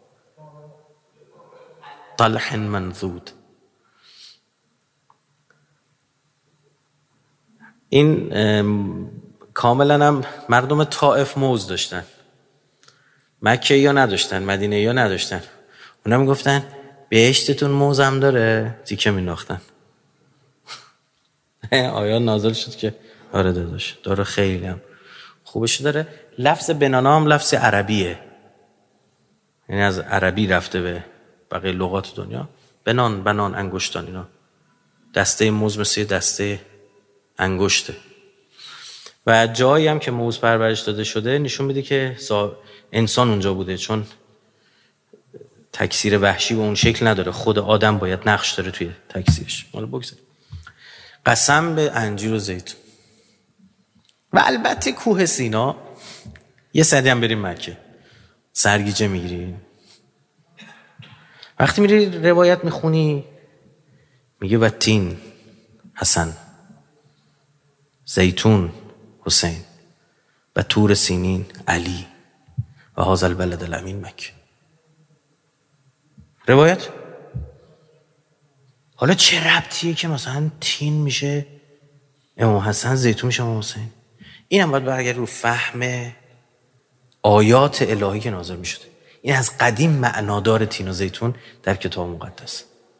طلح منضود. این کاملا هم مردم طائف موز داشتن، مکه یا نداشتن، مدینه یا نداشتن. اونا میگفتن بهشتتون موز هم داره، تیکه میناختن. آیا نازل شد که آره داداش داره، خیلی هم خوبش داره. لفظ بنانا هم لفظ عربیه، یعنی از عربی رفته به بقیه لغات دنیا. بنان، بنان، انگشتان، اینا دسته موز مثل دسته انگشته. و جایی هم که موز پرورش داده شده نشون میده که انسان اونجا بوده، چون تکثیر وحشی به اون شکل نداره، خود آدم باید نقش داره توی تکثیرش. حالا بگذاریم. قسم به انجیر و زیتون. و البته کوه سینا. یه سری هم بریم مکه، سرگیجه میگیری. وقتی میری روایت میخونی میگه و تین حسن، زیتون حسین، و طور سینین علی، و هذا البلد الامین مکه. روایت. حالا چه ربطیه که مثلا تین میشه امام حسن، زیتون میشه امام حسین؟ این هم باید برگرد رو فهم آیات الهی که نازل میشده. این از قدیم معنادار تین و زیتون در کتاب مقدس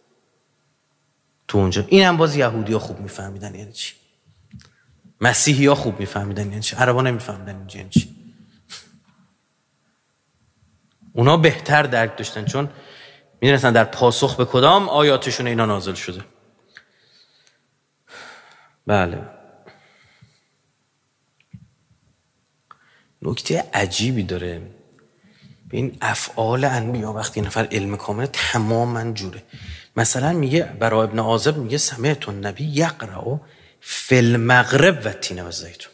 تو اونجا. این هم باز یهودی ها خوب میفهمیدن یعنی چی، مسیحی ها خوب میفهمیدن یعنی چی، عربا نمیفهمیدن یعنی چی. اونا بهتر درک داشتن، چون میدونستن در پاسخ به کدام آیاتشون اینا نازل شده. بله. نکته عجیبی داره به این افعال انبیا. وقتی نفر علم کامل تماما جوره. مثلا میگه برای ابن عازب میگه سمعت النبی یقرأ فی المغرب و تین و زیتون.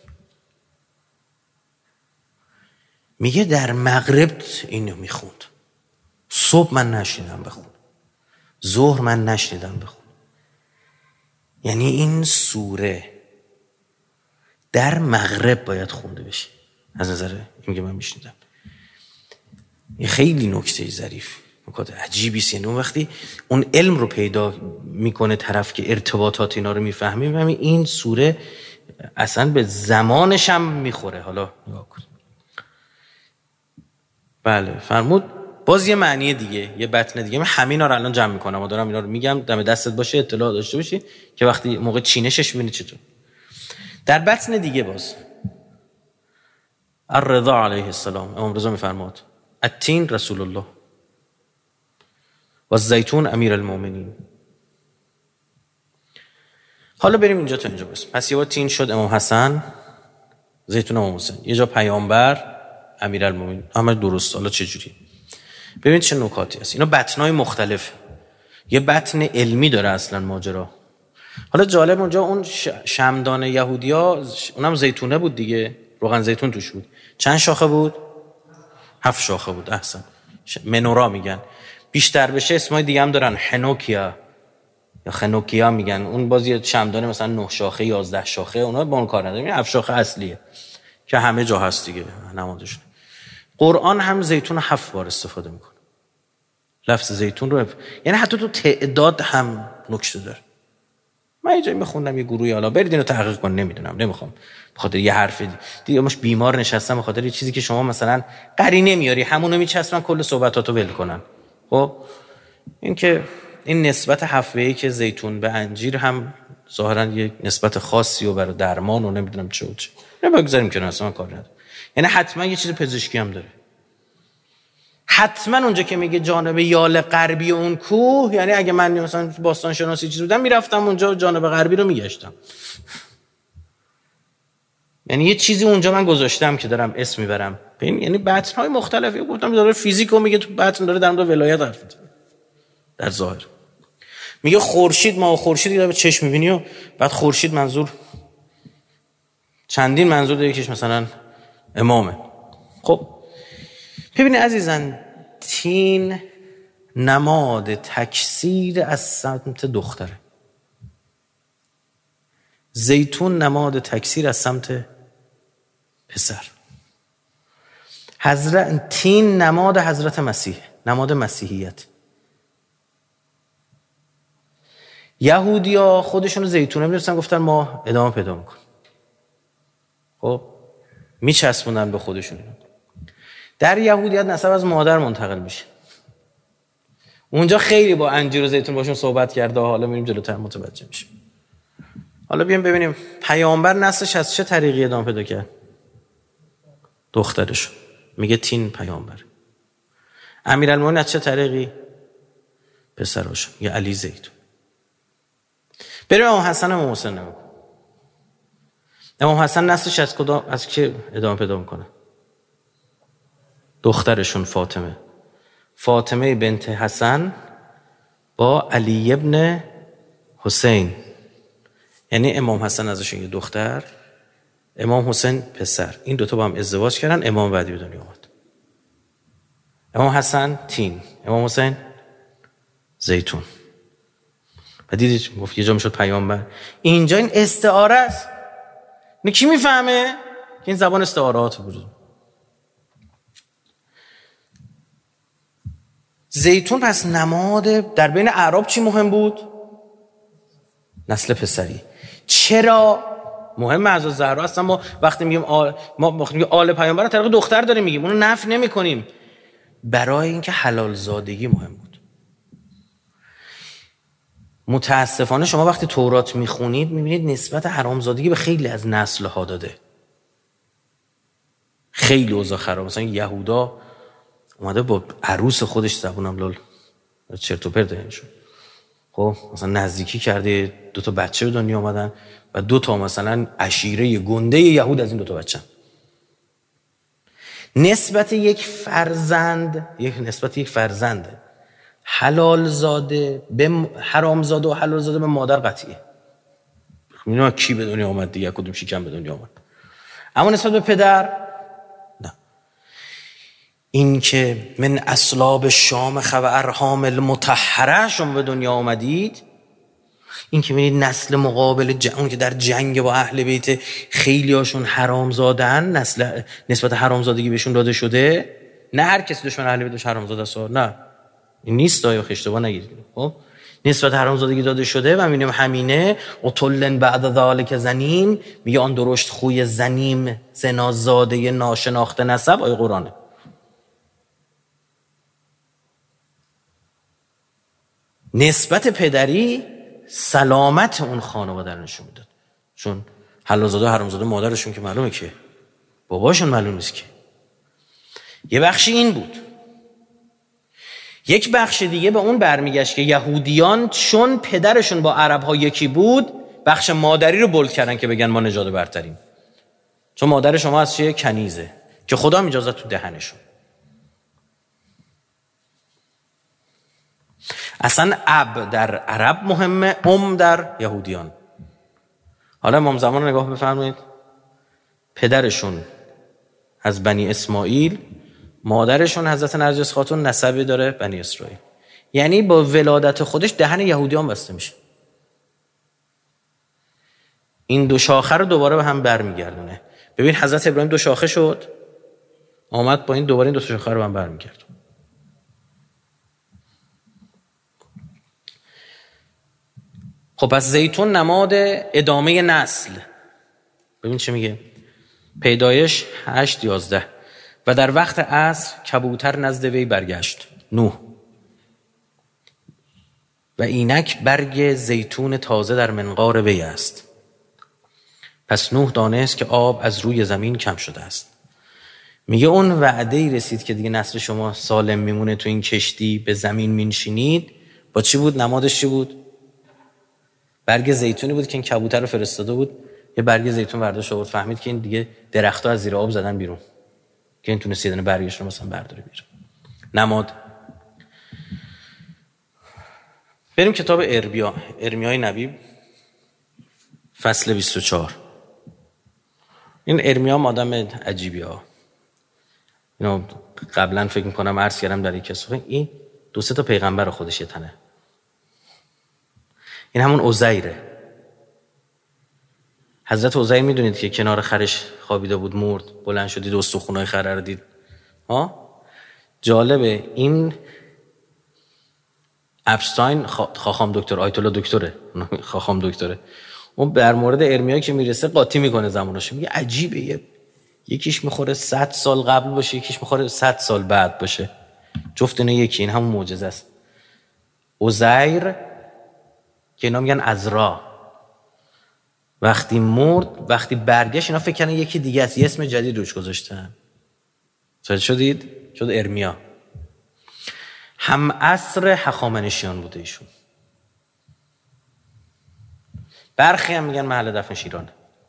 میگه در مغرب اینو میخوند، صبح من نشنیدم بخون، ظهر من نشنیدم بخون. یعنی این سوره در مغرب باید خونده بشه از نظر این که من میشنیدم. این خیلی نکته ظریف، نکته عجیبی است. یعنی اون وقتی اون علم رو پیدا میکنه طرف که ارتباطات اینا رو میفهمیم، همین این سوره اصلا به زمانش هم میخوره. حالا نگاه کن. بله فرمود. باز یه معنی دیگه، یه بطن دیگه. من همینا رو الان جمع میکنم و دارم اینا رو میگم، دم دستت باشه، اطلاع داشته باشی که وقتی موقع چینشش ببینی چطور. در بطن دیگه باز الرضا علیه السلام، امام رضا میفرماد التین رسول الله و الزیتون امیر المؤمنین. حالا بریم اینجا تا اینجا بس. پس یه بار تین شد امام حسن، زیتون امام حسین، یه جا پیامبر، امیر المؤمنین. همه درست. حالا چه جوری؟ ببینید چه نکاتی هست. اینا بطنای مختلف. یه بطن علمی داره اصلا ماجرا. حالا جالب اونجا اون شمدان یهودیا اونم زیتونه بود دیگه، روغن زیتون توش بود. چند شاخه بود؟ هفت شاخه بود. احسن. منورا میگن. بیشتر بشه اسمای دیگه هم دارن، حنوکیا، یا خنوکیا میگن، اون بازی شمعدان مثلا نه شاخه یازده شاخه، اونا با اون کار نداره. این هفت شاخه اصلیه که همه جا هست دیگه نمادش. قرآن هم زیتون هفت بار استفاده میکنه، لفظ زیتون رو، یعنی حتی تو تعداد هم نکته داره. من یه جایی میخوندم یه گروهی، حالا برید اینو تحقیق کن، نمیدونم، نمیخوام بخاطر یه حرف دیگه مش بیمار نشستم بخاطر یه چیزی که شما مثلا قرینه میاری همونو میچسبن کل صحبتاتو ول کنن. خب این که این نسبت هفوه‌ای که زیتون به انجیر هم ظاهرا یه نسبت خاصی و برای درمان و نمیدونم چه و چه، نمیگذاریم که اصلا کار نداره. یعنی حتما یه چیز پزشکی هم داره. حتما اونجا که میگه جانب یال غربی اون کوه، یعنی اگه من مثلا باستان شناسی چیز بودم میرفتم اونجا جانب غربی رو میگشتم. یعنی یه چیزی اونجا من گذاشتم که دارم اسم میبرم. یعنی بطن‌های مختلفی گفتم، داره فیزیکو میگه تو بطن، داره در مورد ولایت حرف میزنه. در ظاهر میگه خورشید، ما خورشید رو به چشم میبینی و بعد خورشید منظور چندین منظور داره، یکیش مثلا امامه. خب ببینید عزیزان، تین نماد تکثیر از سمت دختره، زیتون نماد تکثیر از سمت پسر. حضرت تین نماد حضرت مسیح، نماد مسیحیت. یهودیا خودشونو زیتونه می‌دونستن، گفتن ما ادامه پیدا می‌کنیم. خب میچسبوندن به خودشون. در یهودیت نسب از مادر منتقل میشه. اونجا خیلی با انجیر و زیتون باشون صحبت کرده، حالا میریم جلوتر متوجه میشیم. حالا بیایم ببینیم پیامبر نسلش از چه طریقی ادامه پیدا کرد. دخترش میگه تین پیامبر. امیرالمومنین از چه طریقی؟ پسرش میگه علی زیتون. بریم امام حسن و امام حسین نگاه. امام حسن نسلش از کدام، از که ادامه پیدا میکنه؟ دخترشون فاطمه. فاطمه بنت حسن با علی ابن حسین، یعنی امام حسن ازشون یه دختر، امام حسین پسر، این دوتا با هم ازدواج کردن، امام بعدی به دنیا آمد. امام حسن تین، امام حسین زیتون. و دیدید گفت یه جا میشد پیامبر. اینجا این استعاره است. نه کی میفهمه؟ این زبان استعارات بود. زیتون پس نماد در بین اعراب چی مهم بود؟ نسل پسری. چرا مهم؟ از زهرا اصلا ما وقتی میگیم آل، ما وقتی میگیم آل پیامبر طریق دختر داریم میگیم، اونو نفی نمی‌کنیم. برای اینکه حلال زادگی مهم بود. متاسفانه شما وقتی تورات میخونید میبینید نسبت حرامزادگی به خیلی از نسل‌ها داده. خیلی اوضاع خراب. مثلا یهودا اومده با عروس خودش زبونم لال چرت و پرت اینشون. خب مثلا نزدیکی کرده، دو تا بچه به دنیا آمدن و دو تا مثلا عشیره گنده یهود از این دو تا بچه. نسبت یک فرزند، یک نسبت یک فرزند حلال زاده به حرام زاده و حلال زاده به مادر قطعیه. میدونم کی به دنیا آمد دیگه، کدوم شکم به دنیا آمد. اما نسبت به پدر نه. این که من اصلاب شامخ و ارحام المطهره شما به دنیا آمدید، این که میبینید نسل مقابل ج... اون که در جنگ با اهل بیت خیلی هاشون حرام زادن، نسل نسبت حرام زادگی بهشون داده شده. نه هر کسی دشمن اهل بیتش حرام زاده است، نه این نیست، آیا اشتباه نگیرید. خب نسبت حرام زادگی داده شده و میبینیم همینه اطلن بعد ذالک زنیم، میگه آن درشت خوی زنیم زنازاده ناشناخته نسب، آیه قرآنه. نسبت پدری سلامت اون خانواده رو نشون میداد، چون حلالزاده و حرامزاده مادرشون که معلومه که، باباشون معلوم نیست که. یه بخشی این بود. یک بخش دیگه به اون برمیگشت که یهودیان چون پدرشون با عرب‌ها یکی بود، بخش مادری رو بولد کردن که بگن ما نژاد برتریم، چون مادر شما از چیه؟ کنیزه، که خدا هم اجازه تو دهنشون. اصلا اب در عرب مهمه، ام در یهودیان. حالا امام زمان رو نگاه بفرمایید، پدرشون از بنی اسماعیل، مادرشون حضرت نرجس خاتون نسبی داره بنی اسرائیل، یعنی با ولادت خودش دهن یهودیان بسته میشه. این دو شاخه رو دوباره به هم برمیگردونه. ببین حضرت ابراهیم دو شاخه شد، آمد با این دوباره این دو شاخه رو به هم برمیگردونه. خب پس زیتون نماد ادامه نسل. ببین چه میگه، پیدایش هشت یازده و در وقت عصر کبوتر نزد وی برگشت نوح و اینک برگ زیتون تازه در منقار وی است. پس نوح دانست که آب از روی زمین کم شده است. میگه اون وعده‌ای رسید که دیگه نسل شما سالم میمونه، تو این کشتی به زمین مینشینید. با چی بود؟ نمادش چی بود؟ برگ زیتونی بود که این کبوتر رو فرستاده بود، یه برگ زیتون برداشت آورد، فهمید که این دیگه درخت‌ها از زیر آب زدن بیرون که این تونست یه دونه برگش رو مثلا برداره بیرون. نماد. بریم کتاب ارمیا، ارمیای نبی فصل بیست و چهار. این ارمیا آدم عجیبی ها. اینو قبلا فکر میکنم عرض کردم در یک کسوخه. این دو سه تا پیغمبر خودش یه تنه. این همون عزیره. حضرت عزیر میدونید که کنار خرش خوابیده بود، مرد، بلند شدید استخونای خره رو دید. ها جالبه. این اپستاین خاخام دکتر، آیت الله دکتره، خاخام دکتره، اون در مورد ارمیا که میرسه قاطی میکنه زمانش، میگه عجیبه، یه یکیش میخوره صد سال قبل باشه، یکیش میخوره صد سال بعد باشه، جفت اینا یکی. این همون معجزه است. عزیر که اینا میگن عزرا، وقتی مرد، وقتی برگشت، اینا فکر کنن یکی دیگه است، یه اسم جدید روش گذاشتن. چه شدید؟ شد ارمیا. هم عصر هخامنشیان بوده ایشون. برخی هم میگن محل دفنش ایرانه.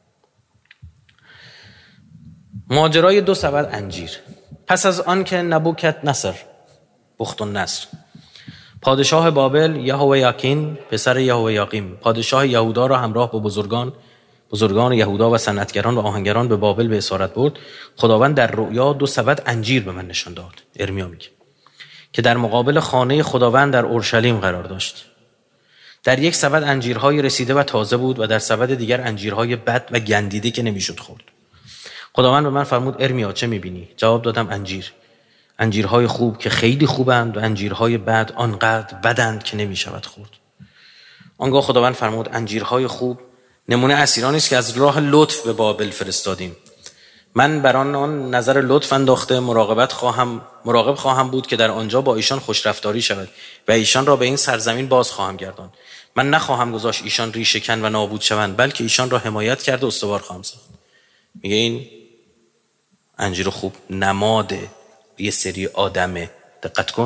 ماجرای دو سبد انجیر. پس از آن که نبوکت نصر بخت النصر پادشاه بابل یهویاکین پسر یهویاقیم پادشاه یهودا را همراه با بزرگان بزرگان یهودا و صنعتگران و آهنگران به بابل به اسارت برد. خداوند در رؤیا دو سبد انجیر به من نشان داد، ارمیا میگه، که در مقابل خانه خداوند در اورشلیم قرار داشت. در یک سبد انجیرهای رسیده و تازه بود و در سبد دیگر انجیرهای بد و گندیده که نمیشد خورد. خداوند به من فرمود ارمیا چه میبینی؟ جواب دادم انجیر. انجیرهای خوب که خیلی خوبند و انجیرهای بد آنقدر بدند که نمیشود خورد. آنگاه خداوند فرمود انجیرهای خوب نمونه اسیرانی است که از راه لطف به بابل فرستادیم. من بر آن نظر لطف انداخته مراقبت خواهم مراقب خواهم بود که در آنجا با ایشان خوشرفتاری شود و ایشان را به این سرزمین باز خواهم گرداند. من نخواهم گذاشت ایشان ریشه کن و نابود شوند، بلکه ایشان را حمایت کرده استوار خواهم ساخت. میگه این انجیر خوب نماد یه سری آدمه. دقت کن.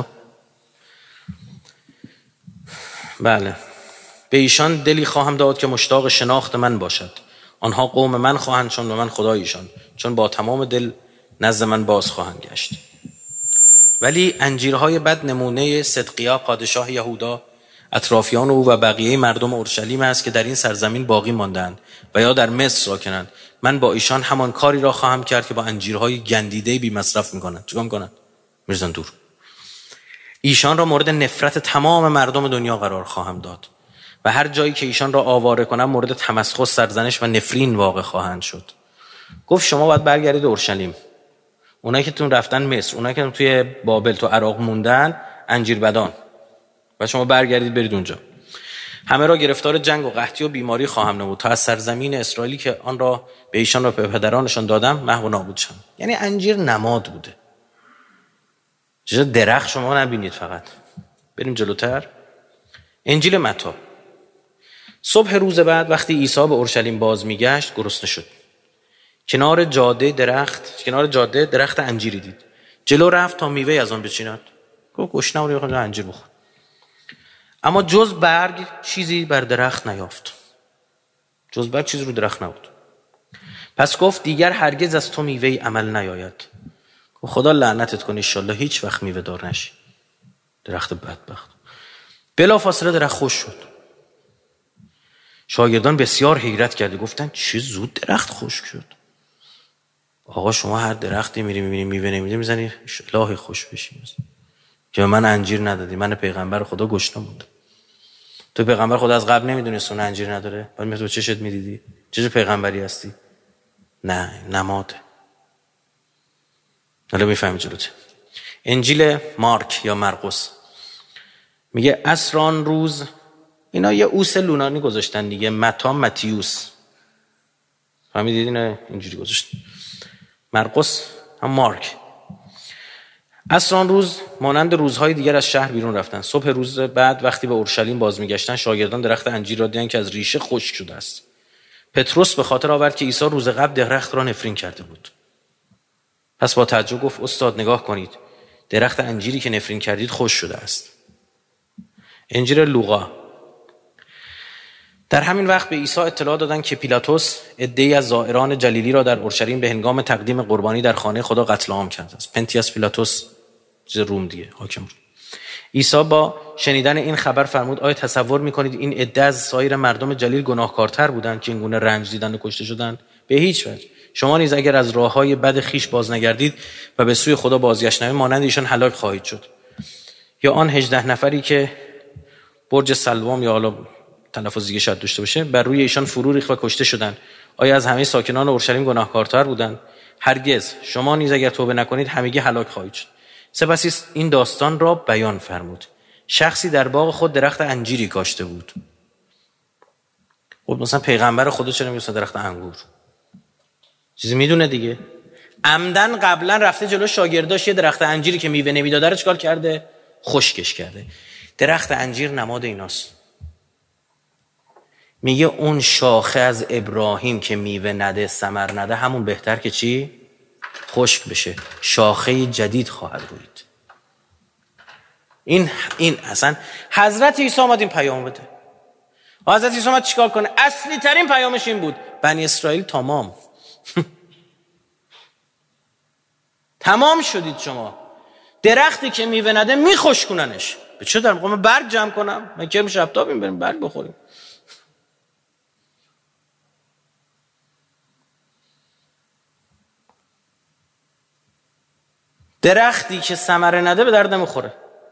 بله. به ایشان دلی خواهم داد که مشتاق شناخت من باشد. آنها قوم من خواهند چون و من خدایشان، چون با تمام دل نزد من باز خواهند گشت. ولی انجیرهای بد نمونه صدقیا پادشاه یهودا، اطرافیان او و بقیه مردم اورشلیم است که در این سرزمین باقی ماندند و یا در مصر ساکنند. من با ایشان همان کاری را خواهم کرد که با انجیرهای گندیده بی مصرف میکنند. چیکار میکنند؟ میرزن دور. ایشان را مورد نفرت تمام مردم دنیا قرار خواهم داد و هر جایی که ایشان را آواره کنم مورد تمسخر، سرزنش و نفرین واقع خواهند شد. گفت شما باید برگردید اورشلیم. اونایی که تون رفتن مصر، اونایی که توی بابل تو عراق موندن، انجیر بدان، و شما برگردید برید اونجا. همه را گرفتار جنگ و قحطی و بیماری خواهم نمود تا از سرزمین اسرائیلی که آن را به ایشان و به پدرانشان دادم محو و نابود شوند. یعنی انجیر نماد بوده. چرا درخت شما نبینید فقط. بریم جلوتر. انجیل متی. صبح روز بعد وقتی عیسی به اورشلیم باز میگشت گرسنه شد. کنار جاده درخت کنار جاده درخت انجیری دید. جلو رفت تا میوه از آن بچیند. گفت گشنه‌ام رو بخوام انجیر بخور. اما جز برگ چیزی بر درخت نیافت. جز برگ چیزی رو درخت نبود. پس گفت دیگر هرگز از تو میوه عمل نیاید. گفت خدا لعنتت کنه، ان شاءالله هیچ وقت میوه دار نشی. درخت بدبخت. بلافاصله درخت خشک شد. شاگردان بسیار حیرت کرده، گفتن چه زود درخت خشک شد. آقا شما هر درختی میری میبینی میوه نمیده میزنی الهی خوش بشی که من انجیر ندادی، من پیغمبر خدا گشنه موندم. تو پیغمبر خدا از قبل نمیدونست اون انجیر نداره؟ بعد تو چشت میدیدی؟ چه پیغمبری هستی؟ نه، نماد. حالا میفهمی جلوته. انجیل مارک یا مرقس میگه عصر آن روز، اینا یه اوس لونانی گذاشتن دیگه، متا متیوس، فهمیدید؟ اینا اینجوری گذاشت. مرقس هم مارک. عصر آن روز مانند روزهای دیگر از شهر بیرون رفتن. صبح روز بعد وقتی به اورشلیم باز میگشتن، شاگردان درخت انجیر را دیدن که از ریشه خشک شده است. پتروس به خاطر آورد که عیسی روز قبل درخت را نفرین کرده بود. پس با تعجب گفت استاد نگاه کنید، درخت انجیری که نفرین کردید خشک شده است. انجیل لوقا. در همین وقت به عیسی اطلاع دادند که پیلاطس عده‌ای از زائران جلیلی را در اورشلیم به هنگام تقدیم قربانی در خانه خدا قتل عام کرده است. پنتیاس پیلاطس چیز روم دیگه، حاکم روم. عیسی با شنیدن این خبر فرمود آیا تصور می‌کنید این عده از سایر مردم جلیل گناهکارتر بودند که این گونه رنج دیدن و کشته شدند؟ به هیچ وجه. شما نیز اگر از راه‌های بد خیش باز نگردید و به سوی خدا بازگشت نکنید، مانند ایشان هلاک خواهید شد. یا آن هجده نفری که برج سلوام یا حالا تلفظ دیگه شاید داشته باشه بر روی ایشان فرو ریخت و کشته شدند، آیا از همه ساکنان اورشلیم گناهکارتر بودند؟ هرگز. شما نیز اگر توبه نکنید همگی هلاک خواهید شد. سپس این داستان را بیان فرمود. شخصی در باغ خود درخت انجیری کاشته بود. خب مثلا پیغمبر خدا چرا میگه درخت انگور؟ چیزی میدونه دیگه. عمدن قبلا رفته جلو شاگرداش یه درخت انجیری که میوه نمیداده رو چیکار کرده؟ خشکش کرده. درخت انجیر نماد ایناست. میگه اون شاخه از ابراهیم که میوه نده، ثمر نده، همون بهتر که چی؟ خشک بشه. شاخه جدید خواهد روید. این این اصلا حضرت عیسی اومد این پیام بده. حضرت عیسی اومد چیکار کنه؟ اصلی ترین پیامش این بود: بنی اسرائیل تمام. تمام شدید شما. درختی که میوه نده میخشکوننش. به چه در مقام برگ جمع کنم؟ من که میشه هفته بریم برگ بخوریم. درختی که ثمره نده به درد نمیخوره.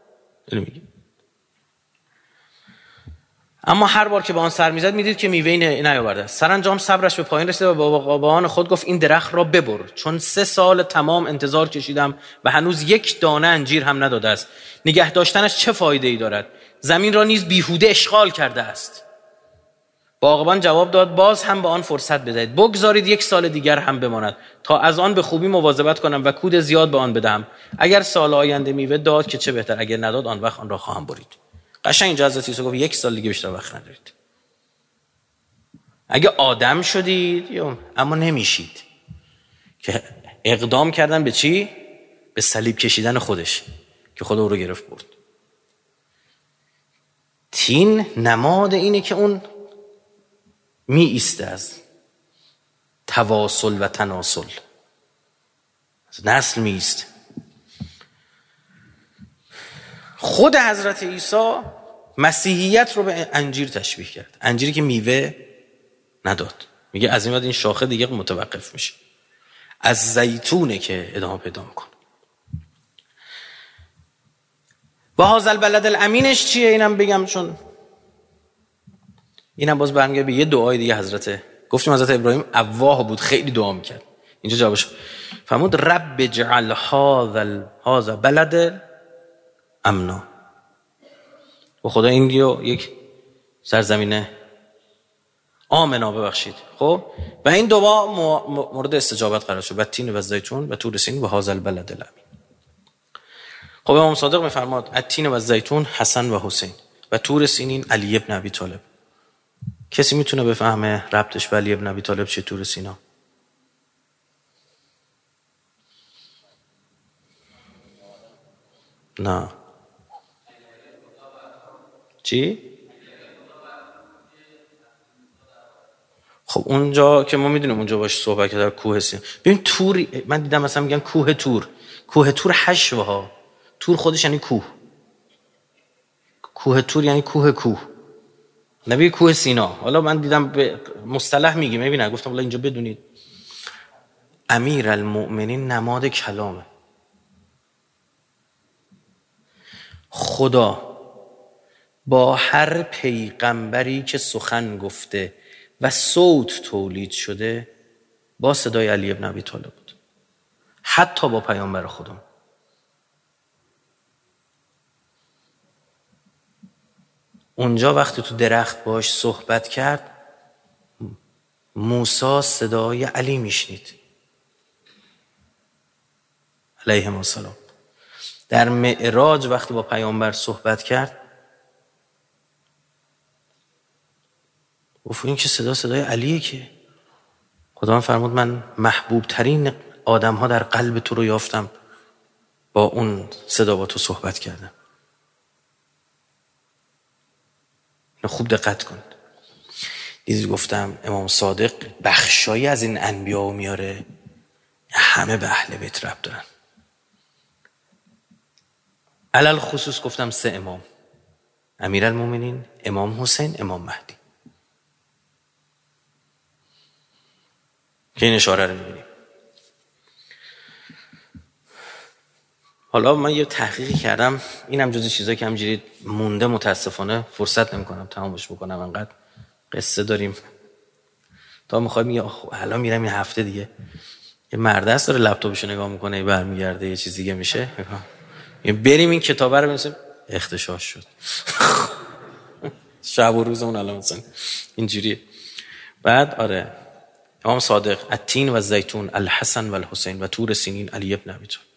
اما هر بار که با آن سر میزد میدید که میوه‌ای نیاورده. سرانجام صبرش به پایین رسید و با آن خود گفت این درخت را ببر، چون سه سال تمام انتظار کشیدم و هنوز یک دانه انجیر هم نداده است. نگه داشتنش چه فایده ای دارد؟ زمین را نیز بیهوده اشغال کرده است. باغبان جواب داد باز هم به آن فرصت بدهید. بگذارید یک سال دیگر هم بماند تا از آن به خوبی مواظبت کنم و کود زیاد به آن بدهم. اگر سال آینده میوه داد که چه بهتر، اگر نداد آن وقت آن را خواهم برید. قشنگ اینجا حضرت عیسی گفت یک سال دیگه بیشتر وقت ندارید. اگه آدم شدید اما نمیشید. که اقدام کردن به چی؟ به صلیب کشیدن خودش که خدا او رو گرفت برد. تین نماد اینه که اون می ایسته از تواصل و تناسل، از نسل می ایسته. خود حضرت عیسی مسیحیت رو به انجیر تشبیه کرد. انجیری که میوه نداد. میگه از این بعد این شاخه دیگه متوقف میشه. از زیتونه که ادامه پیدا میکنه. و هذا البلد الامینش چیه؟ اینم بگم چون اینم باز برمیگرده به یه دعای دیگه. حضرت گفتیم حضرت ابراهیم اواه بود، خیلی دعا میکرد. اینجا جوابش فرمود رب اجعل هذا هذا بلد امنا. و خدا این دیو یک سرزمینه آمنا ببخشید. خب و این دعا مورد استجابت قرار شد. و تین و زیتون و طور سینین و هذا البلد الامین. خب امام صادق میفرماد التین و زیتون حسن و حسین و طور سینین علی ابن ابی طالب. کسی میتونه بفهمه ربطش به علی ابن ابی طالب چه طور سینا؟ نه. چی؟ خب اونجا که ما میدونیم اونجا باش صحبت که در کوه سینا. ببین تور، من دیدم مثلا میگن کوه تور. کوه تور حشوه ها. تور خودش یعنی کوه. کوه تور یعنی کوه کوه. نبی کوه سینا. حالا من دیدم به مصطلح میگیم، میبینم گفتم والله اینجا بدونید امیر المؤمنین نماد کلامه. خدا با هر پیغمبری که سخن گفته و صوت تولید شده با صدای علی ابن ابی طالب بود، حتی با پیامبر خودم. اونجا وقتی تو درخت باش صحبت کرد، موسی صدای علی میشنید علیه السلام. در معراج وقتی با پیامبر صحبت کرد، گفت این که صدا صدای علیه، که خدا فرمود من محبوب ترین آدم ها در قلب تو رو یافتم، با اون صدا با تو صحبت کردم. خوب دقت کنید. دیدید گفتم امام صادق بخشایی از این انبیا میاره، همه به اهل بیت ربط دارن. علل خصوص گفتم سه امام: امیرالمومنین، امام حسین، امام مهدی، که این اشاره رو میبینیم. حالا من یه تحقیقی کردم، اینم جزو چیزایی که همجوری مونده، متاسفانه فرصت نمی‌کنم تمامش بکنم، انقدر قصه داریم تا می‌خوایم. یا الان میرم این هفته دیگه یه مرد هست داره لپتاپشو نگاه میکنه برمیگرده یه چیز دیگه میشه، بریم این کتابه رو بنویسیم. اختشاش شد شب و روزمون الان مثلا اینجوریه. بعد آره امام صادق: التین و الزیتون، الحسن و الحسین و طور سینین، علی ابن ابی طالب.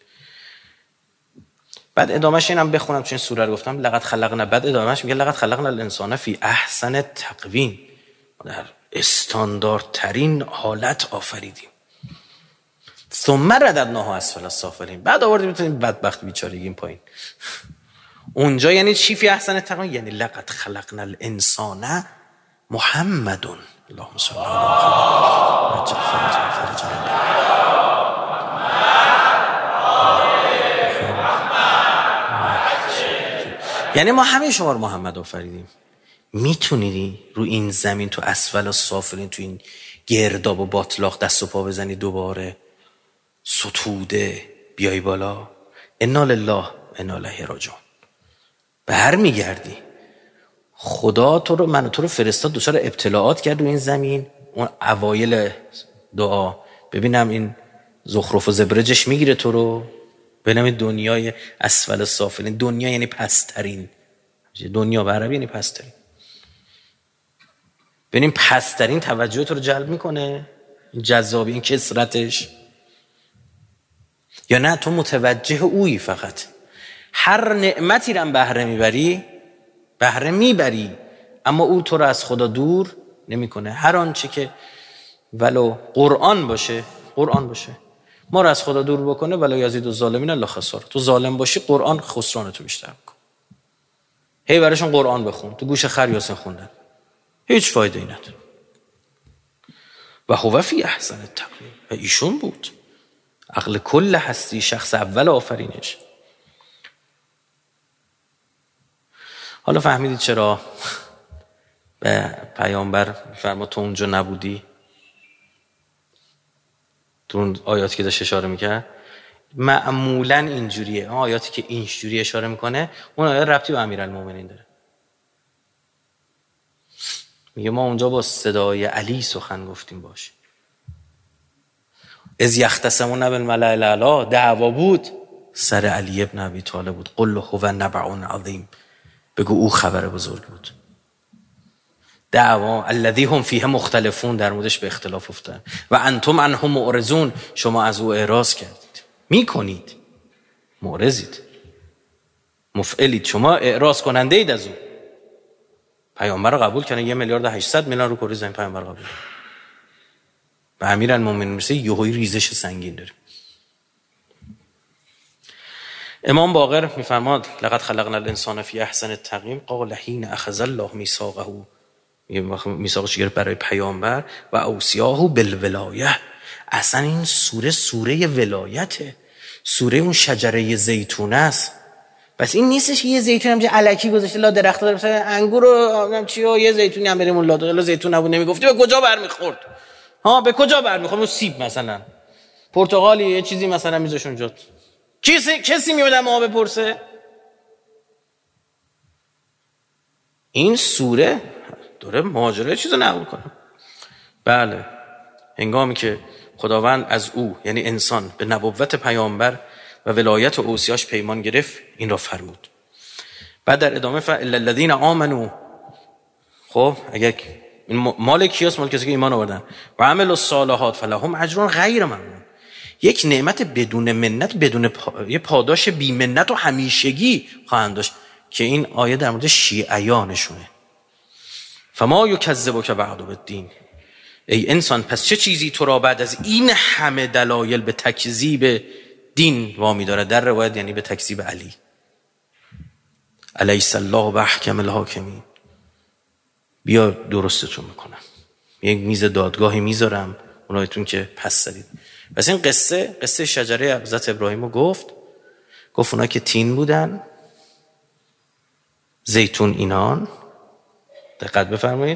بعد ادامهش اینم بخونم چون سوره رو گفتم، لقد خلقنا، بعد ادامهش میگه لقد خلقنا الانسان فی احسن تقویم، در استانداردترین حالت آفریدیم. ثم رددناه اسفل السافلین، بعد آوردیم تو این بدبخت بیچارگی این پایین. اونجا یعنی چی فی احسن تقویم؟ یعنی لقد خلقنا الانسان محمد. اللهم صل علی محمد. یعنی ما همه شما رو محمد آفریدیم. میتونیدی رو این زمین تو اسفل و سافلین، تو این گرداب و باطلاق دست و پا بزنی، دوباره ستوده بیای بالا؟ انا لله انا الیه راجعون. بر میگردی. خدا تو رو، من تو رو فرستاد، دچار ابتلاعات کرد رو این زمین. اون اوایل دعا ببینم این زخرف و زبرجش میگیره تو رو، ببینم این دنیای اسفل سافلین، دنیا یعنی پسترین، دنیا به عربی یعنی پسترین، ببینیم پسترین توجه تو رو جلب میکنه، این جذابی، این کسرتش، یا نه تو متوجه اویی، فقط هر نعمتی رو بهره میبری، بهره میبری، اما او تو رو از خدا دور نمیکنه. هر آنچه که ولو قرآن باشه، قرآن باشه ما رو از خدا دور بکنه، ولو یزید الظالمین الا خسارا. تو ظالم باشی قرآن خسران تو بیشتر میکنه. هی براشون قرآن بخون، تو گوش خر یاسین خوندن هیچ فایده ای نداره. و هو فی احسن تقویم، و ایشون بود عقل کل هستی، شخص اول آفرینش. حالا فهمیدید چرا به پیامبر فرما تو اونجا نبودی؟ تو اون آیاتی که داشت اشاره میکرد معمولا اینجوریه. آیاتی که اینجوری اشاره میکنه اون آیات ربطی به امیرالمومنین داره. میگه ما اونجا با صدای علی سخن گفتیم باش. از یختصمون بالملأ الاعلی، دعوا بود سر علی ابن ابی طالب بود. قل هو نبع عظیم، بگو او خبر بزرگ بود. دعوا الذی هم فیه مختلفون، در موردش به اختلاف افتادن. و انتم عنه معرضون، شما از او اعراض کردید، میکنید، معرضید، مفعلید، شما اعراض کننده اید از او. پیامبر رو قبول کنه، یه میلیارد و هشتصد میلیون رو کره زمین پیامبر قبول. به امیرالمومنین میرسه یهویی ریزش سنگین داره. امام باقر میفرماد لقد خلقنا الانسان فی احسن تقویم قال حین اخذ الله میثاقه، میثاقش گرفت برای پیامبر، و اوصیاه بالولایه. اصلا این سوره سوره ولایته، سوره اون شجره زیتون است. پس این نیستش که یه زیتون همینجوری الکی گذاشته لا درخت داره، مثلا انگور رو نمیدونم چیو یه زیتونی هم بریم اون لا داره، زیتون نبود نمیگفتی به کجا برمیخورد؟ ها به کجا برمیخورد؟ اون سیب مثلا، پرتقالی، یه چیزی مثلا میذاش اونجا. کسی کسی میاد ما بپرسه؟ این سوره داره ماجرای چیزو نقل کنه. بله، هنگامی که خداوند از او یعنی انسان به نبوت پیامبر و ولایت و اوصیاش پیمان گرفت این را فرمود. بعد در ادامه فالا الذین آمنوا، خب اگر این مال کیاست؟ مال کسی که ایمان آوردن و عملوا الصالحات فلهم اجر غیر ممنون. یک نعمت بدون منت، بدون پا... یه پاداش بی منت و همیشگی خواهند داشت که این آیه در مورد شیعیانشونه. فما یکذبک بعد بالدین، ای انسان پس چه چیزی تو را بعد از این همه دلایل به تکذیب دین وامی داره؟ در روایت یعنی به تکذیب علی. الیس الله بحکم الحاکمین، بیا درستتون میکنم، یک میز دادگاهی میذارم اونایتون که پس زدید. پس این قصه قصه شجره حضرت ابراهیم رو گفت گفت اونا که تین بودن، زیتون اینان، دقت بفرمایید،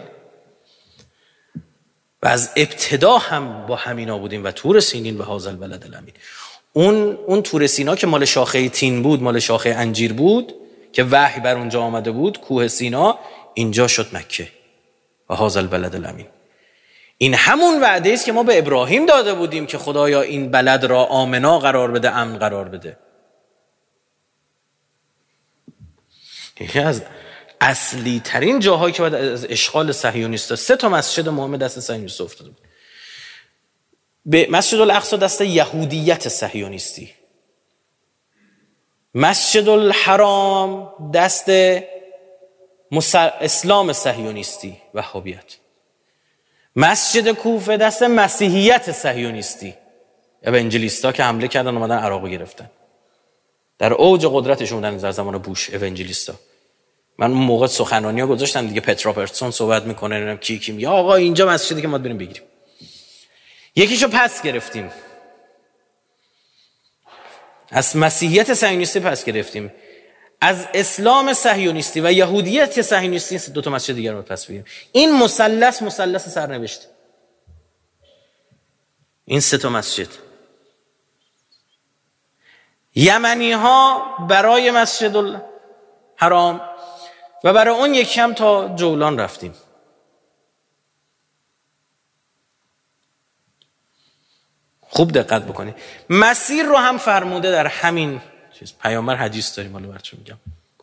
و از ابتدا هم با همینا بودیم و طور سینین و هذا البلد الامین. اون اون طور سینا که مال شاخه تین بود، مال شاخه انجیر بود که وحی بر اونجا آمده بود، کوه سینا، اینجا شد مکه و هذا البلد الامین. این همون وعده است که ما به ابراهیم داده بودیم که خدایا این بلد را آمنا قرار بده، امن قرار بده. یکی از اصلی ترین جاهایی که بعد از اشغال صهیونیستا، سه تا مسجد مهم دست صهیونیستا افتاده بود. به مسجد الاقصی دست یهودیت صهیونیستی، مسجد الحرام دست مسل... اسلام صهیونیستی وهابیت، مسجد کوفه دست مسیحیت صهیونیستی، اونجلیستا که حمله کردن اومدن عراقو گرفتن، در اوج قدرتشون بودن در زمان بوش اونجلیستا. من اون موقع سخنرانی‌ها گذاشتم دیگه، پترا پرتسون صحبت میکنه، نمیدونم کی کی میگه آقا اینجا مسجدی که ما بریم بگیریم. یکیشو پس گرفتیم، از مسیحیت صهیونیستی پس گرفتیم، از اسلام صهیونیستی و یهودیت صهیونیستی دو تا مسجد دیگر رو پس بگیریم. این مثلث مثلث سرنوشت، این سه تا مسجد. یمنی ها برای مسجد الحرام و برای اون یکی هم تا جولان رفتیم. خوب دقت بکنید، مسیر رو هم فرموده در همین چیز. پیامبر حدیث داریم، حالا براتون میگم،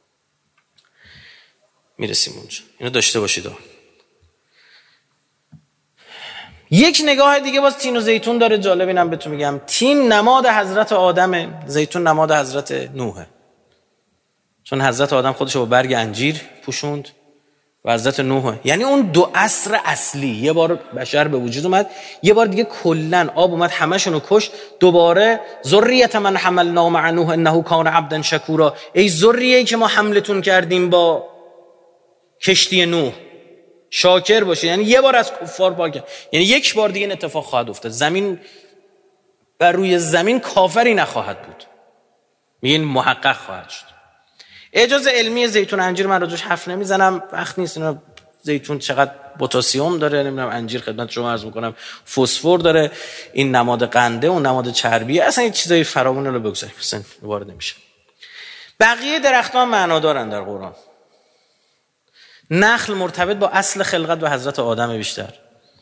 میرسیم اونجا، اینو داشته باشید. یک نگاه دیگه باز تین و زیتون داره، جالب، اینم بهتون میگم. تین نماد حضرت آدمه، زیتون نماد حضرت نوحه، چون حضرت آدم خودش با برگ انجیر پوشوند و حضرت نوح، یعنی اون دو عصر اصلی. یه بار بشر به وجود اومد، یه بار دیگه کلن آب اومد همشون رو کش. دوباره ذریت من حملنا مع نوح انه کان عبدا شکورا، ای ذریه‌ای که ما حملتون کردیم با کشتی نوح، شاکر باشید. یعنی یه بار از کفار پاک، یعنی یک بار دیگه این اتفاق خواهد افتاد. زمین بر روی زمین کافری نخواهد بود، میگن محقق خواهد شد. اجازه علمی زیتون انجیر من راجعش حرف نمیزنم، وقت نیست. اینا زیتون چقدر پتاسیم داره، نمیدونم، انجیر خدمت شما عرض میکنم فسفر داره، این نماد قنده، اون نماد چربیه، اصلا این چیزای فراوون رو بگذاریم، اصلا وارد نمیشه. بقیه درختان معنا دارن در قرآن. نخل مرتبط با اصل خلقت و حضرت آدم بیشتر.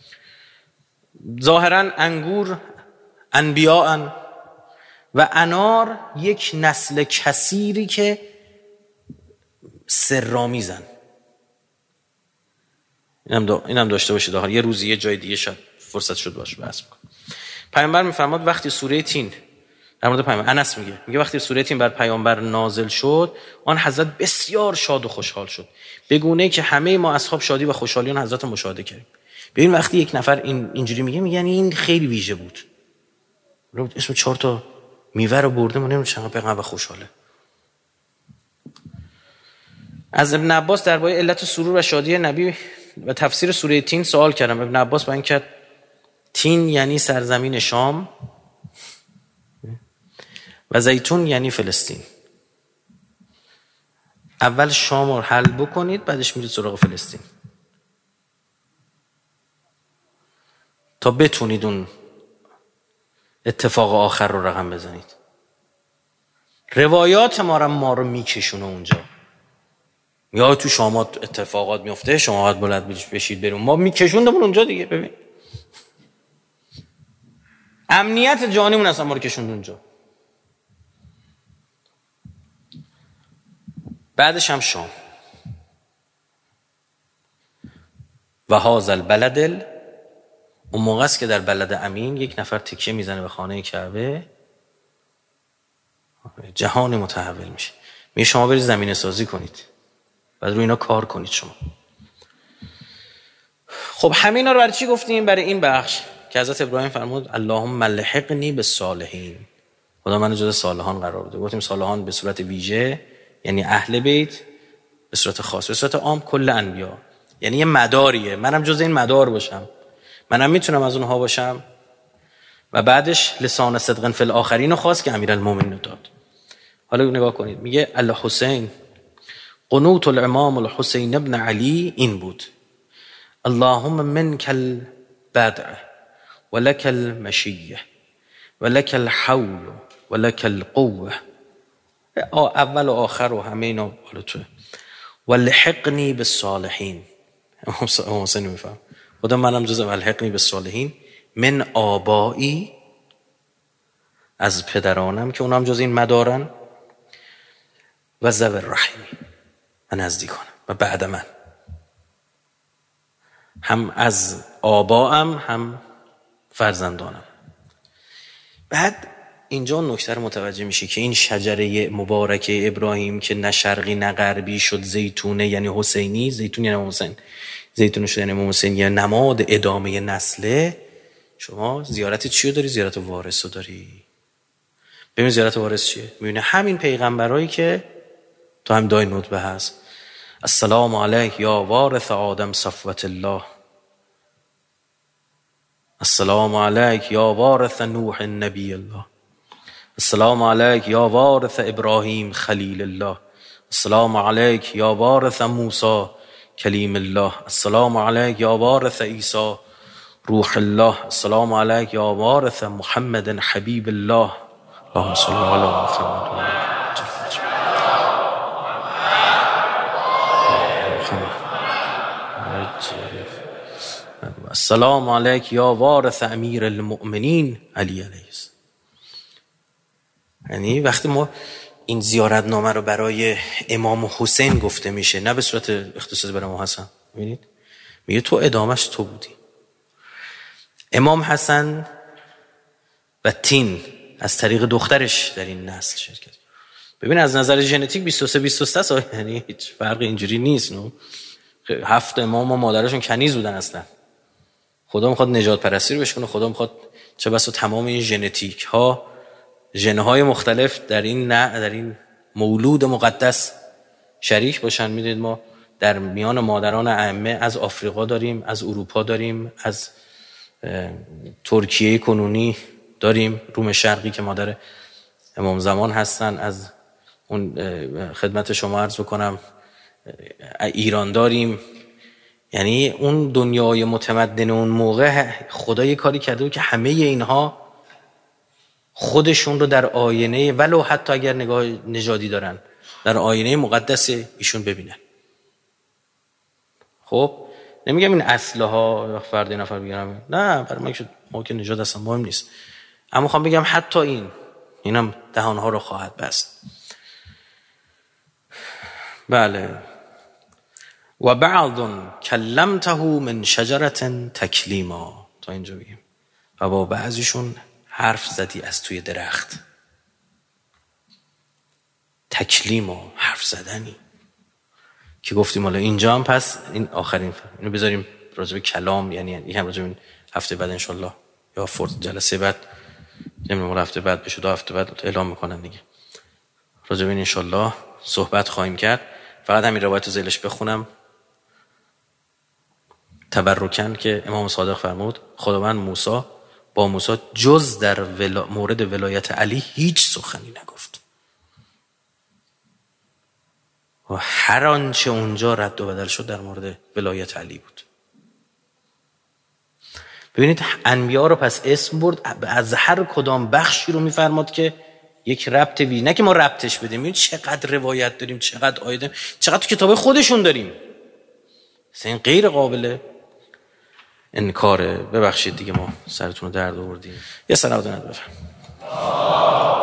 ظاهرا انگور انبیاءن و انار یک نسل کثیری که سرآمیزن. اینم دا اینم داشته باشید. آخر یه روزی یه جای دیگه شاید فرصت شد باشه بحث بکنم. پیامبر میفرماد وقتی سوره تین در مورد پیامبر، انس میگه میگه وقتی سوره تین بر پیامبر نازل شد، آن حضرت بسیار شاد و خوشحال شد، به گونه‌ای که همه ما اصحاب شادی و خوشحالی اون حضرت مشاهده کردیم. ببین وقتی یک نفر این اینجوری میگه، میگن این خیلی ویژه بود. اسم چهار تا میوه رو برده، من نمیدونم چقدر پیغمبر خوشحاله. از ابن عباس درباره علت سرور و شادی نبی و تفسیر سوره تین سوال کردم. ابن عباس بیان کرد تین یعنی سرزمین شام و زیتون یعنی فلسطین. اول شام رو حل بکنید، بعدش میرید سراغ فلسطین تا بتونید اون اتفاق آخر رو رقم بزنید. روایات ما رو ما رو میکشونه اونجا. یا تو شامات اتفاقات میفته، شما باید بلند بشید برون، ما میکشوندمون اونجا دیگه. ببین امنیت جانیمون اصلا ما رو کشوند اونجا. بعدش هم شام. و هذا البلد، اون موقع است که در بلد امین یک نفر تکیه میزنه به خانه کعبه، جهان متحول میشه. میگه شما برید زمینه سازی کنید، بعد روی اینا کار کنید شما. خب همه اینا رو برای چی گفتیم؟ برای این بخش که حضرت ابراهیم فرمود اللهم الحقنی بالصالحین، خدا منو جز صالحان قرار بده. گفتیم صالحان به صورت ویژه یعنی اهل بیت، به صورت خاص به صورت عام کل انبیا، یعنی یه مداریه، منم جز این مدار باشم، منم میتونم از اونها باشم. و بعدش لسان صدق فی الاخرین خواست که امیرالمومنین داد. حالا نگاه کنید، میگه الحسین قنوت الامام الحسین ابن علی این بود: اللهم منک البدع ولک المشیه ولک الحول ولک القوه، اول و آخر و همه اینا حالا توه. ولحقنی بالصالحین، امام حسین میفهم خدا منم جز ولحقنی بالصالحین من آبایی، از پدرانم که اونم جز این مدارن، و ذوی الرحمی و نزدیکانم، و بعد من هم از آباام هم فرزندانم. بعد اینجا نکته رو متوجه میشه که این شجره مبارکه ابراهیم که نه شرقی نه غربی شد زیتونه، یعنی حسینی، زیتون یعنی حسین، زیتون شد یعنی حسین، یعنی نماد ادامه نسله. شما زیارت چی رو داری؟ زیارت وارث رو داری. ببین زیارت وارث چیه؟ میبینه همین پیغمبرایی که تو هم دای نطبه هست: السلام علیک یا وارث آدم صفوت الله، السلام علیک یا وارث نوح نبی الله، السلام علیک یا وارث ابراهیم خلیل الله، السلام علیک یا وارث موسی کلیم الله، السلام علیک یا وارث عیسی روح الله، السلام علیک یا وارث محمد حبیب الله، اللهم صل علی محمد. السلام علیک یا وارث امیر المؤمنین علی علیه السلام. یعنی وقتی ما این زیارت نامه رو برای امام حسین گفته میشه، نه به صورت اختصاصی برای امام حسن، ببینید میگه تو ادامش تو بودی. امام حسن و تین از طریق دخترش در این نسل شرکت. ببین از نظر ژنتیک بیست و سه بیست و سه سال، یعنی هیچ فرق اینجوری نیست. نو هفت امام و مادرشون کنیز بودن اصلا. خدا میخواد نجات پرستی رو بشکنه، خدا میخواد چه بسا تمام این ژنتیک ها، ژن‌های مختلف در این نه در این مولود مقدس شریک باشن. میدونید ما در میان مادران ائمه از آفریقا داریم، از اروپا داریم، از ترکیه کنونی داریم، روم شرقی که مادر امام زمان هستن، از اون خدمت شما عرض بکنم ایران داریم. یعنی اون دنیای متمدن اون موقع خدا یه کاری کرده بود که همه اینها خودشون رو در آینه، ولو حتی اگر نگاه نژادی دارن، در آینه مقدس ایشون ببینن. خب نمیگم این اصلها فرد نفر بگیرم، نه، برای من که ما که نژاد اصلا مهم نیست، اما میخوام بگم حتی این اینم دهانها رو خواهد بست. بله. و بعض کلمته من شجرة تکلیما، تا اینجا بگیم. و با بعضیشون حرف زدی از توی درخت. تکلیما، حرف زدنی که گفتیم. حالا اینجا هم پس این آخرین اینو بذاریم راجع به کلام، یعنی یکم راجع به هفته بعد انشالله یا فرض جلسه بعد، نمیدونم هفته بعد بشه، دو هفته بعد اعلام میکنن دیگه، راجع به این انشالله صحبت خواهیم کرد. فقط همین روایت رو زیلش بخونم تبرکن که امام صادق فرمود خداوند موسی با موسی جز در ولا... مورد ولایت علی هیچ سخنی نگفت و هر آنچه اونجا رد و بدل شد در مورد ولایت علی بود. ببینید انبیا رو پس اسم برد، از هر کدام بخشی رو میفرماد که یک ربط وی، نه که ما ربطش بدیم. این چقدر روایت داریم، چقدر آیه داریم، چقدر تو کتاب خودشون داریم. این غیر قابل انکاره. ببخشید دیگه ما سرتون رو درد آوردیم. یه سلام بفرمایید.